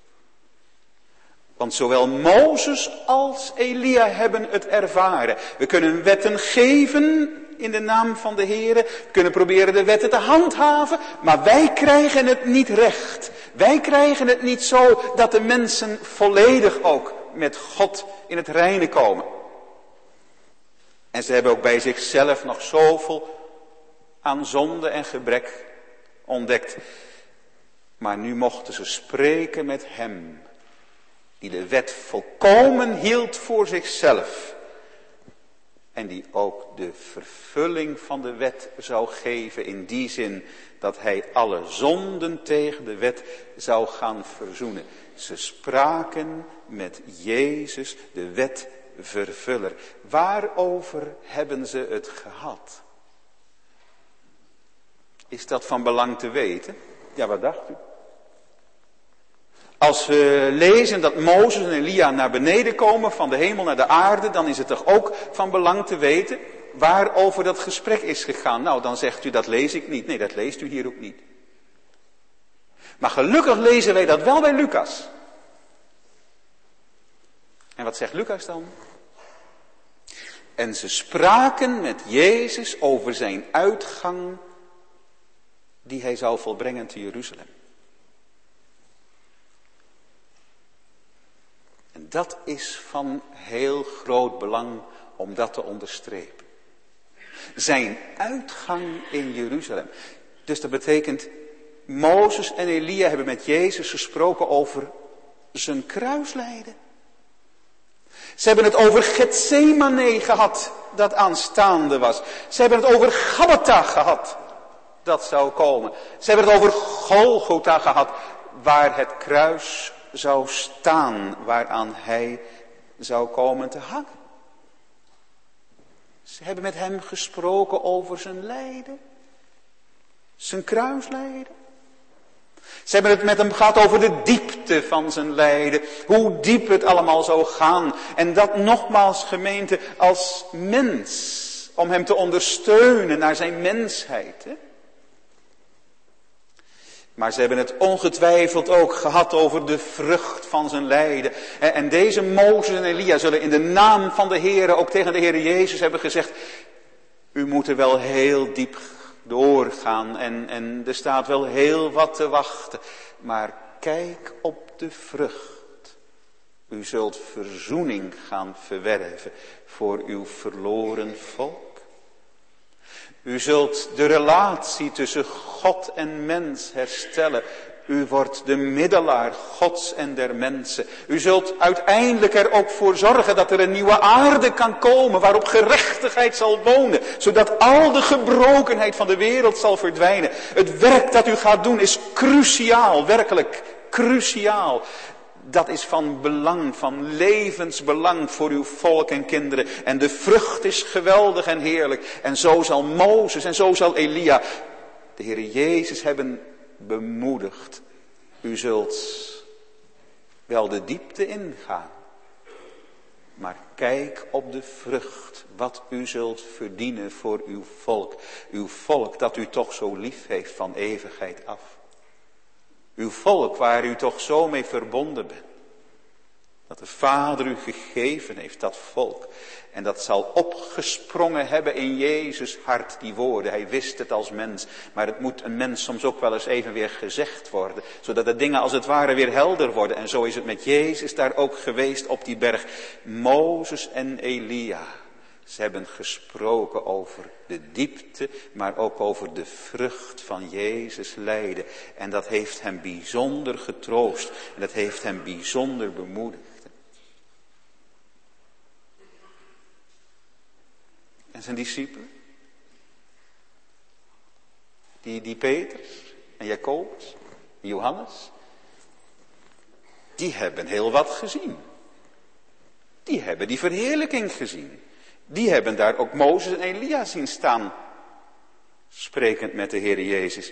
Want zowel Mozes als Elia hebben het ervaren. We kunnen wetten geven in de naam van de Heer. We kunnen proberen de wetten te handhaven. Maar wij krijgen het niet recht. Wij krijgen het niet zo dat de mensen volledig ook met God in het reine komen. En ze hebben ook bij zichzelf nog zoveel aan zonde en gebrek ontdekt. Maar nu mochten ze spreken met hem, die de wet volkomen hield voor zichzelf. En die ook de vervulling van de wet zou geven in die zin dat hij alle zonden tegen de wet zou gaan verzoenen. Ze spraken met Jezus, de wetvervuller. Waarover hebben ze het gehad? Is dat van belang te weten? Ja, wat dacht u? Als we lezen dat Mozes en Elia naar beneden komen van de hemel naar de aarde, dan is het toch ook van belang te weten waarover dat gesprek is gegaan. Nou, dan zegt u, dat lees ik niet. Nee, dat leest u hier ook niet. Maar gelukkig lezen wij dat wel bij Lucas. En wat zegt Lucas dan? En ze spraken met Jezus over zijn uitgang die hij zou volbrengen te Jeruzalem. En dat is van heel groot belang om dat te onderstrepen. Zijn uitgang in Jeruzalem. Dus dat betekent, Mozes en Elia hebben met Jezus gesproken over zijn kruislijden. Ze hebben het over Getsemane gehad, dat aanstaande was. Ze hebben het over Gabbatha gehad, dat zou komen. Ze hebben het over Golgotha gehad, waar het kruis zou staan, waaraan hij zou komen te hangen. Ze hebben met hem gesproken over zijn lijden, zijn kruislijden. Ze hebben het met hem gehad over de diepte van zijn lijden, hoe diep het allemaal zou gaan. En dat nogmaals, gemeente, als mens, om hem te ondersteunen naar zijn mensheid. Hè? Maar ze hebben het ongetwijfeld ook gehad over de vrucht van zijn lijden. En deze Mozes en Elia zullen in de naam van de Heer ook tegen de Heer Jezus hebben gezegd, u moet er wel heel diep doorgaan en er staat wel heel wat te wachten. Maar kijk op de vrucht. U zult verzoening gaan verwerven voor uw verloren volk. U zult de relatie tussen God en mens herstellen. U wordt de middelaar Gods en der mensen. U zult uiteindelijk er ook voor zorgen dat er een nieuwe aarde kan komen waarop gerechtigheid zal wonen. Zodat al de gebrokenheid van de wereld zal verdwijnen. Het werk dat u gaat doen is cruciaal, werkelijk cruciaal. Dat is van belang, van levensbelang voor uw volk en kinderen. En de vrucht is geweldig en heerlijk. En zo zal Mozes en zo zal Elia de Heer Jezus hebben bemoedigd. U zult wel de diepte ingaan. Maar kijk op de vrucht wat u zult verdienen voor uw volk. Uw volk dat u toch zo lief heeft van eeuwigheid af. Uw volk waar u toch zo mee verbonden bent. Dat de Vader u gegeven heeft, dat volk. En dat zal opgesprongen hebben in Jezus hart, die woorden. Hij wist het als mens. Maar het moet een mens soms ook wel eens even weer gezegd worden. Zodat de dingen als het ware weer helder worden. En zo is het met Jezus daar ook geweest op die berg. Mozes en Elia. Ze hebben gesproken over de diepte, maar ook over de vrucht van Jezus lijden. En dat heeft hem bijzonder getroost. En dat heeft hem bijzonder bemoedigd. En zijn discipelen? Die Petrus en Jacobus en Johannes. Die hebben heel wat gezien. Die hebben die verheerlijking gezien. Die hebben daar ook Mozes en Elia zien staan. Sprekend met de Heer Jezus.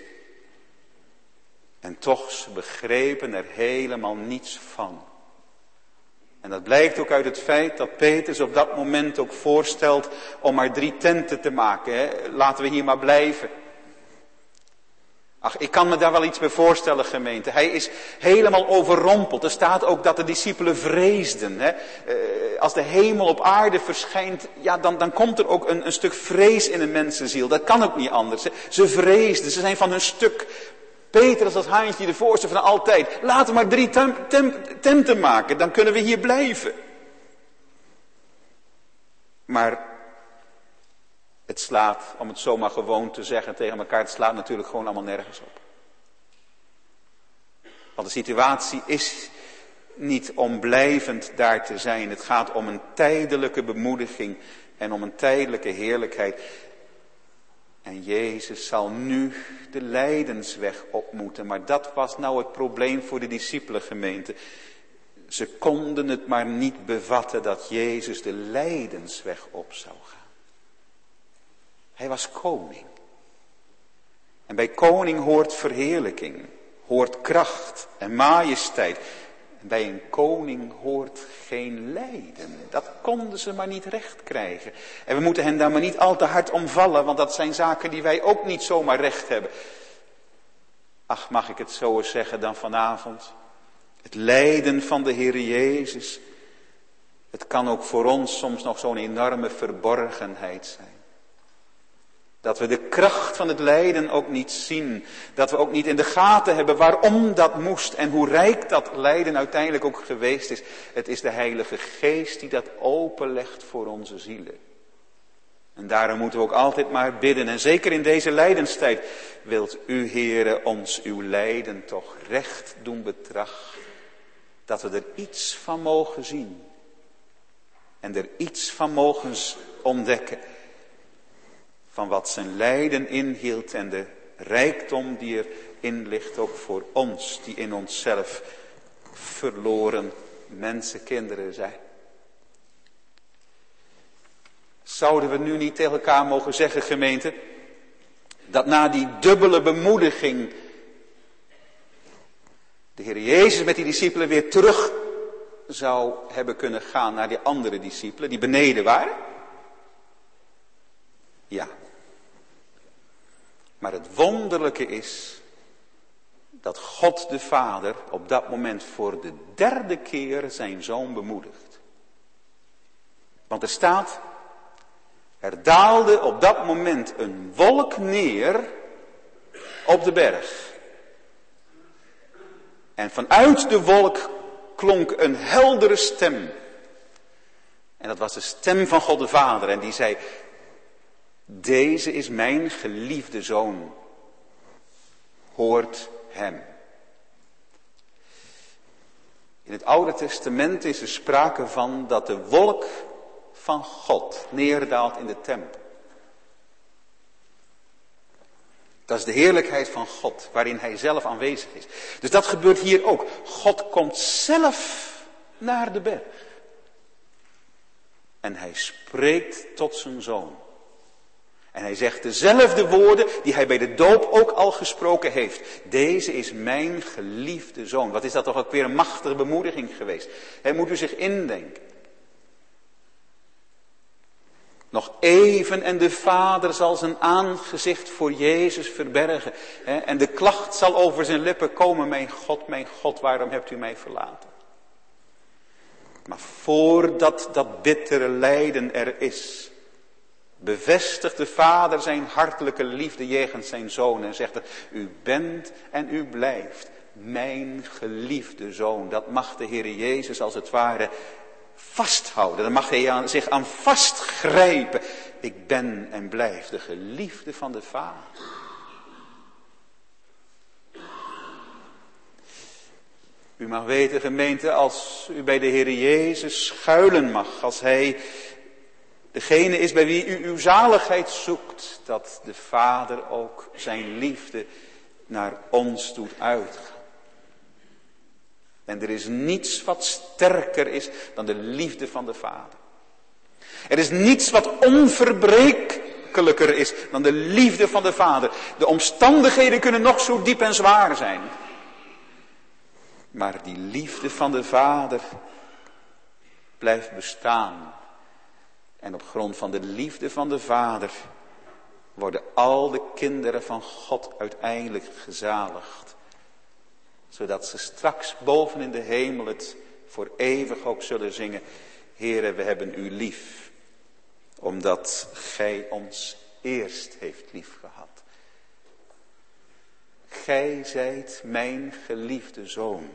En toch, ze begrepen er helemaal niets van. En dat blijkt ook uit het feit dat Petrus op dat moment ook voorstelt om maar 3 tenten te maken. Hè? Laten we hier maar blijven. Ach, ik kan me daar wel iets bij voorstellen, gemeente. Hij is helemaal overrompeld. Er staat ook dat de discipelen vreesden. Hè? Als de hemel op aarde verschijnt, ja, dan komt er ook een stuk vrees in een mensenziel. Dat kan ook niet anders. Hè? Ze vreesden, ze zijn van hun stuk. Petrus als haantje de voorste van altijd. Laten we maar 3 tenten maken, dan kunnen we hier blijven. Maar het slaat, om het zomaar gewoon te zeggen tegen elkaar, het slaat natuurlijk gewoon allemaal nergens op. Want de situatie is niet om blijvend daar te zijn. Het gaat om een tijdelijke bemoediging en om een tijdelijke heerlijkheid. En Jezus zal nu de lijdensweg op moeten. Maar dat was nou het probleem voor de disciepelengemeente. Ze konden het maar niet bevatten dat Jezus de lijdensweg op zou gaan. Hij was koning. En bij koning hoort verheerlijking, hoort kracht en majesteit. En bij een koning hoort geen lijden. Dat konden ze maar niet recht krijgen. En we moeten hen daar maar niet al te hard om vallen, want dat zijn zaken die wij ook niet zomaar recht hebben. Ach, mag ik het zo eens zeggen dan vanavond? Het lijden van de Heer Jezus. Het kan ook voor ons soms nog zo'n enorme verborgenheid zijn. Dat we de kracht van het lijden ook niet zien. Dat we ook niet in de gaten hebben waarom dat moest en hoe rijk dat lijden uiteindelijk ook geweest is. Het is de Heilige Geest die dat openlegt voor onze zielen. En daarom moeten we ook altijd maar bidden. En zeker in deze lijdenstijd wilt u, Heere, ons uw lijden toch recht doen betrachten. Dat we er iets van mogen zien. En er iets van mogen ontdekken. Van wat zijn lijden inhield en de rijkdom die erin ligt ook voor ons. Die in onszelf verloren mensenkinderen zijn. Zouden we nu niet tegen elkaar mogen zeggen, gemeente, dat na die dubbele bemoediging de Heer Jezus met die discipelen weer terug zou hebben kunnen gaan naar die andere discipelen die beneden waren? Ja. Maar het wonderlijke is dat God de Vader op dat moment voor de 3e keer zijn zoon bemoedigt. Want er staat, Er daalde op dat moment een wolk neer op de berg. En vanuit de wolk klonk een heldere stem. En dat was de stem van God de Vader. En die zei, deze is mijn geliefde zoon. Hoort hem. In het Oude Testament is er sprake van dat de wolk van God neerdaalt in de tempel. Dat is de heerlijkheid van God, waarin hij zelf aanwezig is. Dus dat gebeurt hier ook. God komt zelf naar de berg. En hij spreekt tot zijn zoon. En hij zegt dezelfde woorden die hij bij de doop ook al gesproken heeft. Deze is mijn geliefde zoon. Wat is dat toch ook weer een machtige bemoediging geweest. Hij moet u zich indenken. Nog even en de Vader zal zijn aangezicht voor Jezus verbergen. En de klacht zal over zijn lippen komen. Mijn God, waarom hebt u mij verlaten? Maar voordat dat bittere lijden er is, bevestigt de Vader zijn hartelijke liefde jegens zijn zoon. En zegt er, u bent en u blijft mijn geliefde zoon. Dat mag de Heer Jezus als het ware vasthouden. Daar mag hij zich aan vastgrijpen. Ik ben en blijf de geliefde van de Vader. U mag weten, gemeente, als u bij de Heer Jezus schuilen mag, als hij degene is bij wie u uw zaligheid zoekt, dat de Vader ook zijn liefde naar ons doet uitgaan. En er is niets wat sterker is dan de liefde van de Vader. Er is niets wat onverbrekelijker is dan de liefde van de Vader. De omstandigheden kunnen nog zo diep en zwaar zijn. Maar die liefde van de Vader blijft bestaan. En op grond van de liefde van de Vader worden al de kinderen van God uiteindelijk gezaligd. Zodat ze straks boven in de hemel het voor eeuwig ook zullen zingen. Heere, we hebben u lief. Omdat gij ons eerst heeft liefgehad. Gij zijt mijn geliefde zoon.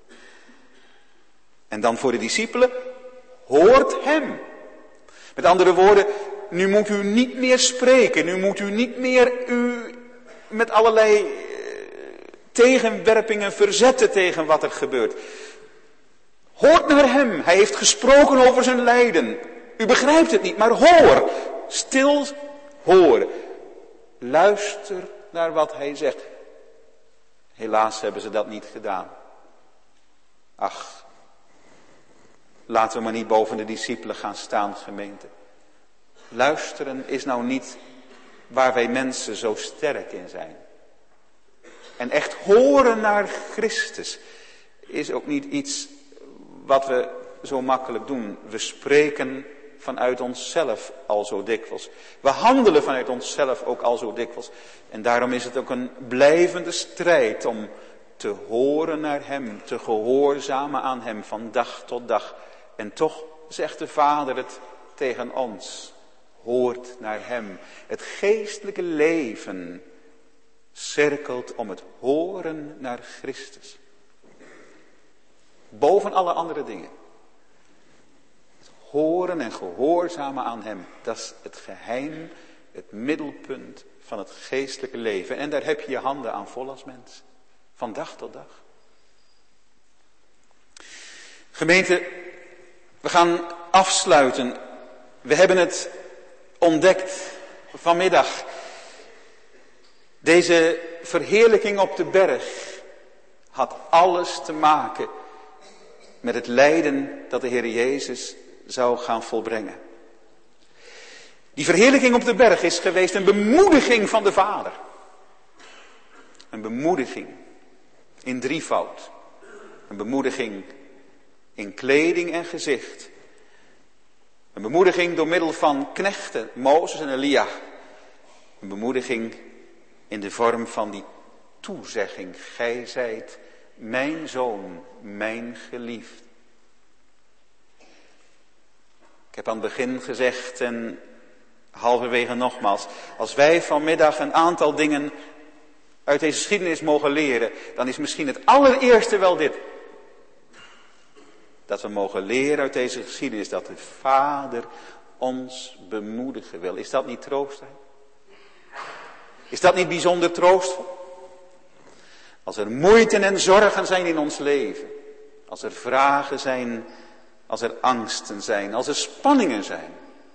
En dan voor de discipelen, hoort hem. Met andere woorden, nu moet u niet meer spreken. Nu moet u niet meer u met allerlei tegenwerpingen verzetten tegen wat er gebeurt. Hoort naar hem. Hij heeft gesproken over zijn lijden. U begrijpt het niet, maar hoor. Stil horen. Luister naar wat hij zegt. Helaas hebben ze dat niet gedaan. Ach, laten we maar niet boven de discipelen gaan staan, gemeente. Luisteren is nou niet waar wij mensen zo sterk in zijn. En echt horen naar Christus is ook niet iets wat we zo makkelijk doen. We spreken vanuit onszelf al zo dikwijls. We handelen vanuit onszelf ook al zo dikwijls. En daarom is het ook een blijvende strijd om te horen naar hem, te gehoorzamen aan hem van dag tot dag. En toch zegt de Vader het tegen ons. Hoort naar hem. Het geestelijke leven cirkelt om het horen naar Christus. Boven alle andere dingen. Het horen en gehoorzamen aan hem. Dat is het geheim, het middelpunt van het geestelijke leven. En daar heb je je handen aan vol als mens. Van dag tot dag. Gemeente, we gaan afsluiten. We hebben het ontdekt vanmiddag. Deze verheerlijking op de berg had alles te maken met het lijden dat de Heer Jezus zou gaan volbrengen. Die verheerlijking op de berg is geweest een bemoediging van de Vader. Een bemoediging in drievoud. Een bemoediging in kleding en gezicht. Een bemoediging door middel van knechten, Mozes en Elia. Een bemoediging in de vorm van die toezegging. Gij zijt mijn zoon, mijn geliefd. Ik heb aan het begin gezegd, en Halverwege nogmaals, als wij vanmiddag een aantal dingen uit deze geschiedenis mogen leren, dan is misschien het allereerste wel dit. Dat we mogen leren uit deze geschiedenis dat de Vader ons bemoedigen wil. Is dat niet troostrijk? Is dat niet bijzonder troostvol? Als er moeite en zorgen zijn in ons leven, als er vragen zijn, als er angsten zijn, als er spanningen zijn.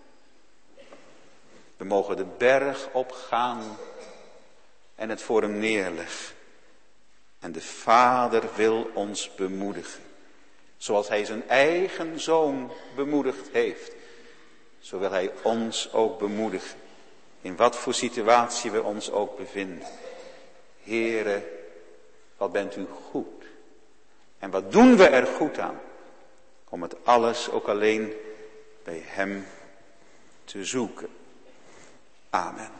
We mogen de berg opgaan en het voor hem neerleggen. En de Vader wil ons bemoedigen. Zoals hij zijn eigen zoon bemoedigd heeft. Zo wil hij ons ook bemoedigen. In wat voor situatie we ons ook bevinden. Heere, wat bent u goed. En wat doen we er goed aan. Om het alles ook alleen bij hem te zoeken. Amen.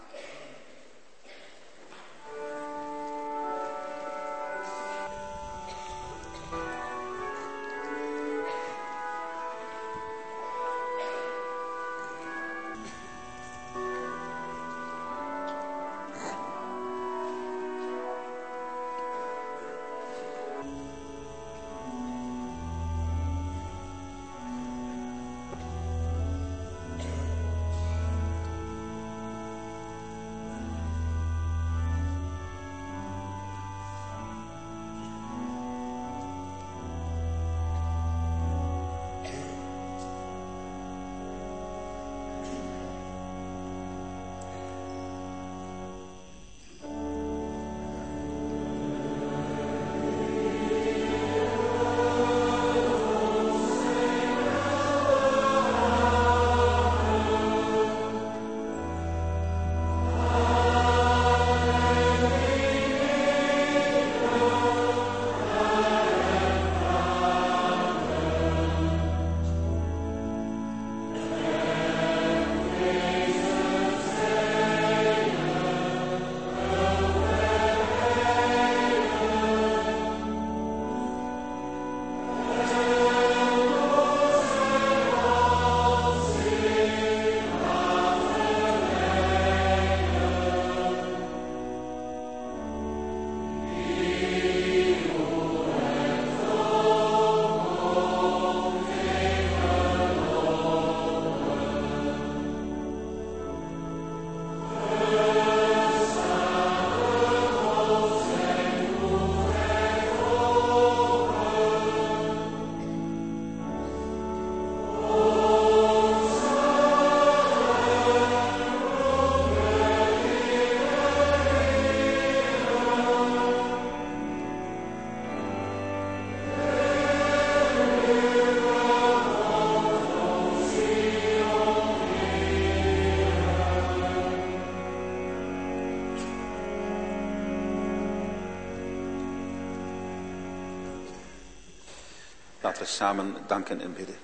Laten we samen danken en bidden.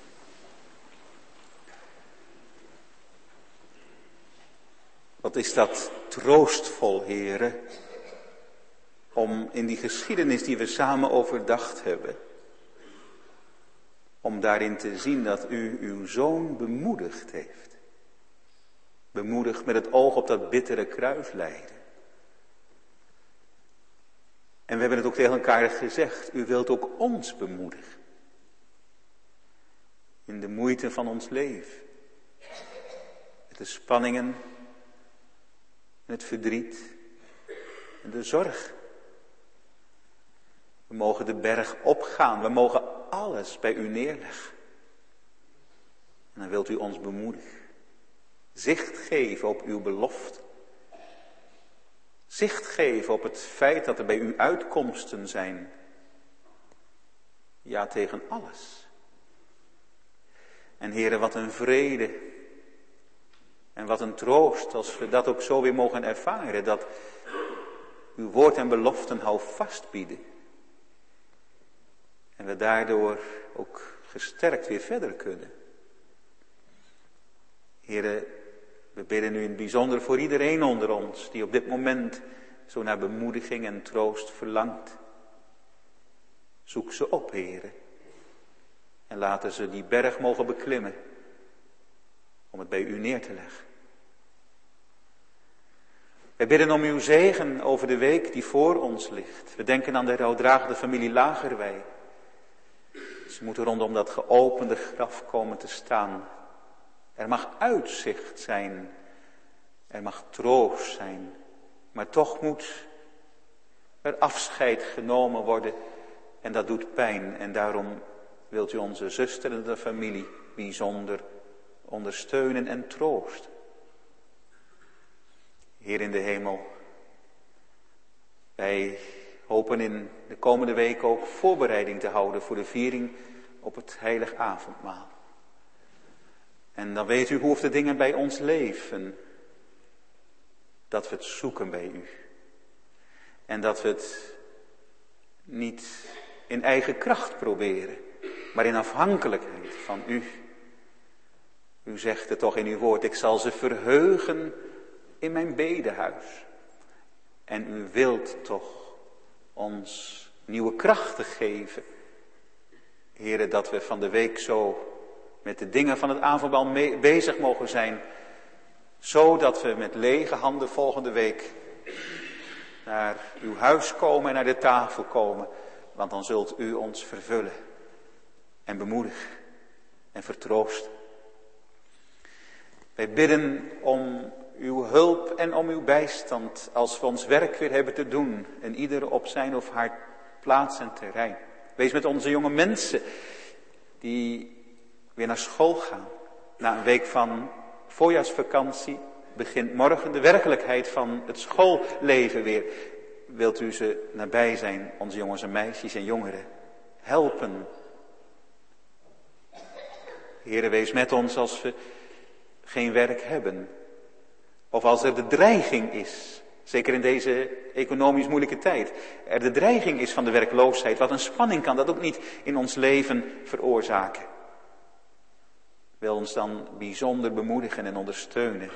Wat is dat troostvol, Heere, om in die geschiedenis die we samen overdacht hebben, om daarin te zien dat u uw zoon bemoedigd heeft. Bemoedigd met het oog op dat bittere kruislijden. En we hebben het ook tegen elkaar gezegd, u wilt ook ons bemoedigen. In de moeite van ons leven. Met de spanningen. En het verdriet. En de zorg. We mogen de berg opgaan. We mogen alles bij u neerleggen. En dan wilt u ons bemoedigen. Zicht geven op uw belofte. Zicht geven op het feit dat er bij u uitkomsten zijn. Ja, tegen alles. En Heere, wat een vrede en wat een troost als we dat ook zo weer mogen ervaren. Dat uw woord en beloften houvast bieden. En we daardoor ook gesterkt weer verder kunnen. Heere, we bidden nu in het bijzonder voor iedereen onder ons die op dit moment zo naar bemoediging en troost verlangt. Zoek ze op, Heere. En laten ze die berg mogen beklimmen. Om het bij u neer te leggen. Wij bidden om uw zegen over de week die voor ons ligt. We denken aan de rouwdragende familie Lagerwij. Ze moeten rondom dat geopende graf komen te staan. Er mag uitzicht zijn. Er mag troost zijn. Maar toch moet er afscheid genomen worden. En dat doet pijn. En daarom wilt u onze zuster en de familie bijzonder ondersteunen en troosten. Heer in de hemel, wij hopen in de komende week ook voorbereiding te houden voor de viering op het heilig avondmaal. En dan weet u hoe de dingen bij ons leven, dat we het zoeken bij u. En dat we het niet in eigen kracht proberen, maar in afhankelijkheid van u. U zegt het toch in uw woord, ik zal ze verheugen in mijn bedehuis. En u wilt toch ons nieuwe krachten geven. Heren, dat we van de week zo met de dingen van het avondmaal bezig mogen zijn. Zodat we met lege handen volgende week naar uw huis komen en naar de tafel komen. Want dan zult u ons vervullen en bemoedigen en vertroosten. Wij bidden om uw hulp en om uw bijstand als we ons werk weer hebben te doen. En ieder op zijn of haar plaats en terrein. Wees met onze jonge mensen die weer naar school gaan. Na een week van voorjaarsvakantie begint morgen de werkelijkheid van het schoolleven weer. Wilt u ze nabij zijn, onze jongens en meisjes en jongeren, helpen. Heere, wees met ons als we geen werk hebben. Of als er de dreiging is, zeker in deze economisch moeilijke tijd, er de dreiging is van de werkloosheid. Wat een spanning kan dat ook niet in ons leven veroorzaken. Wil ons dan bijzonder bemoedigen en ondersteunen.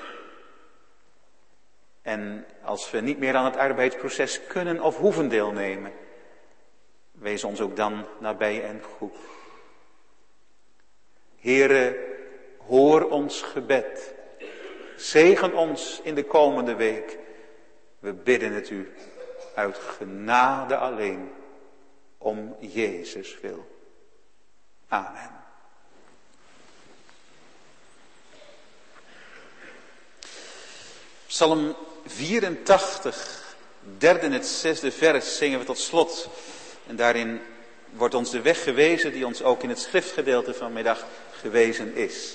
En als we niet meer aan het arbeidsproces kunnen of hoeven deelnemen, wees ons ook dan nabij en goed. Heere, hoor ons gebed. Zegen ons in de komende week. We bidden het u uit genade alleen, om Jezus wil. Amen. Psalm 84, derde en het zesde vers zingen we tot slot. En daarin wordt ons de weg gewezen die ons ook in het schriftgedeelte vanmiddag gewezen is.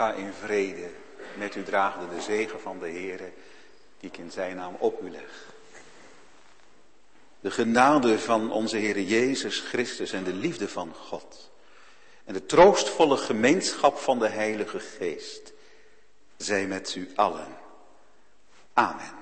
Ga in vrede. Met u draagde de zegen van de Heere, die ik in zijn naam op u leg. De genade van onze Heere Jezus Christus en de liefde van God. En de troostvolle gemeenschap van de Heilige Geest. Zij met u allen. Amen.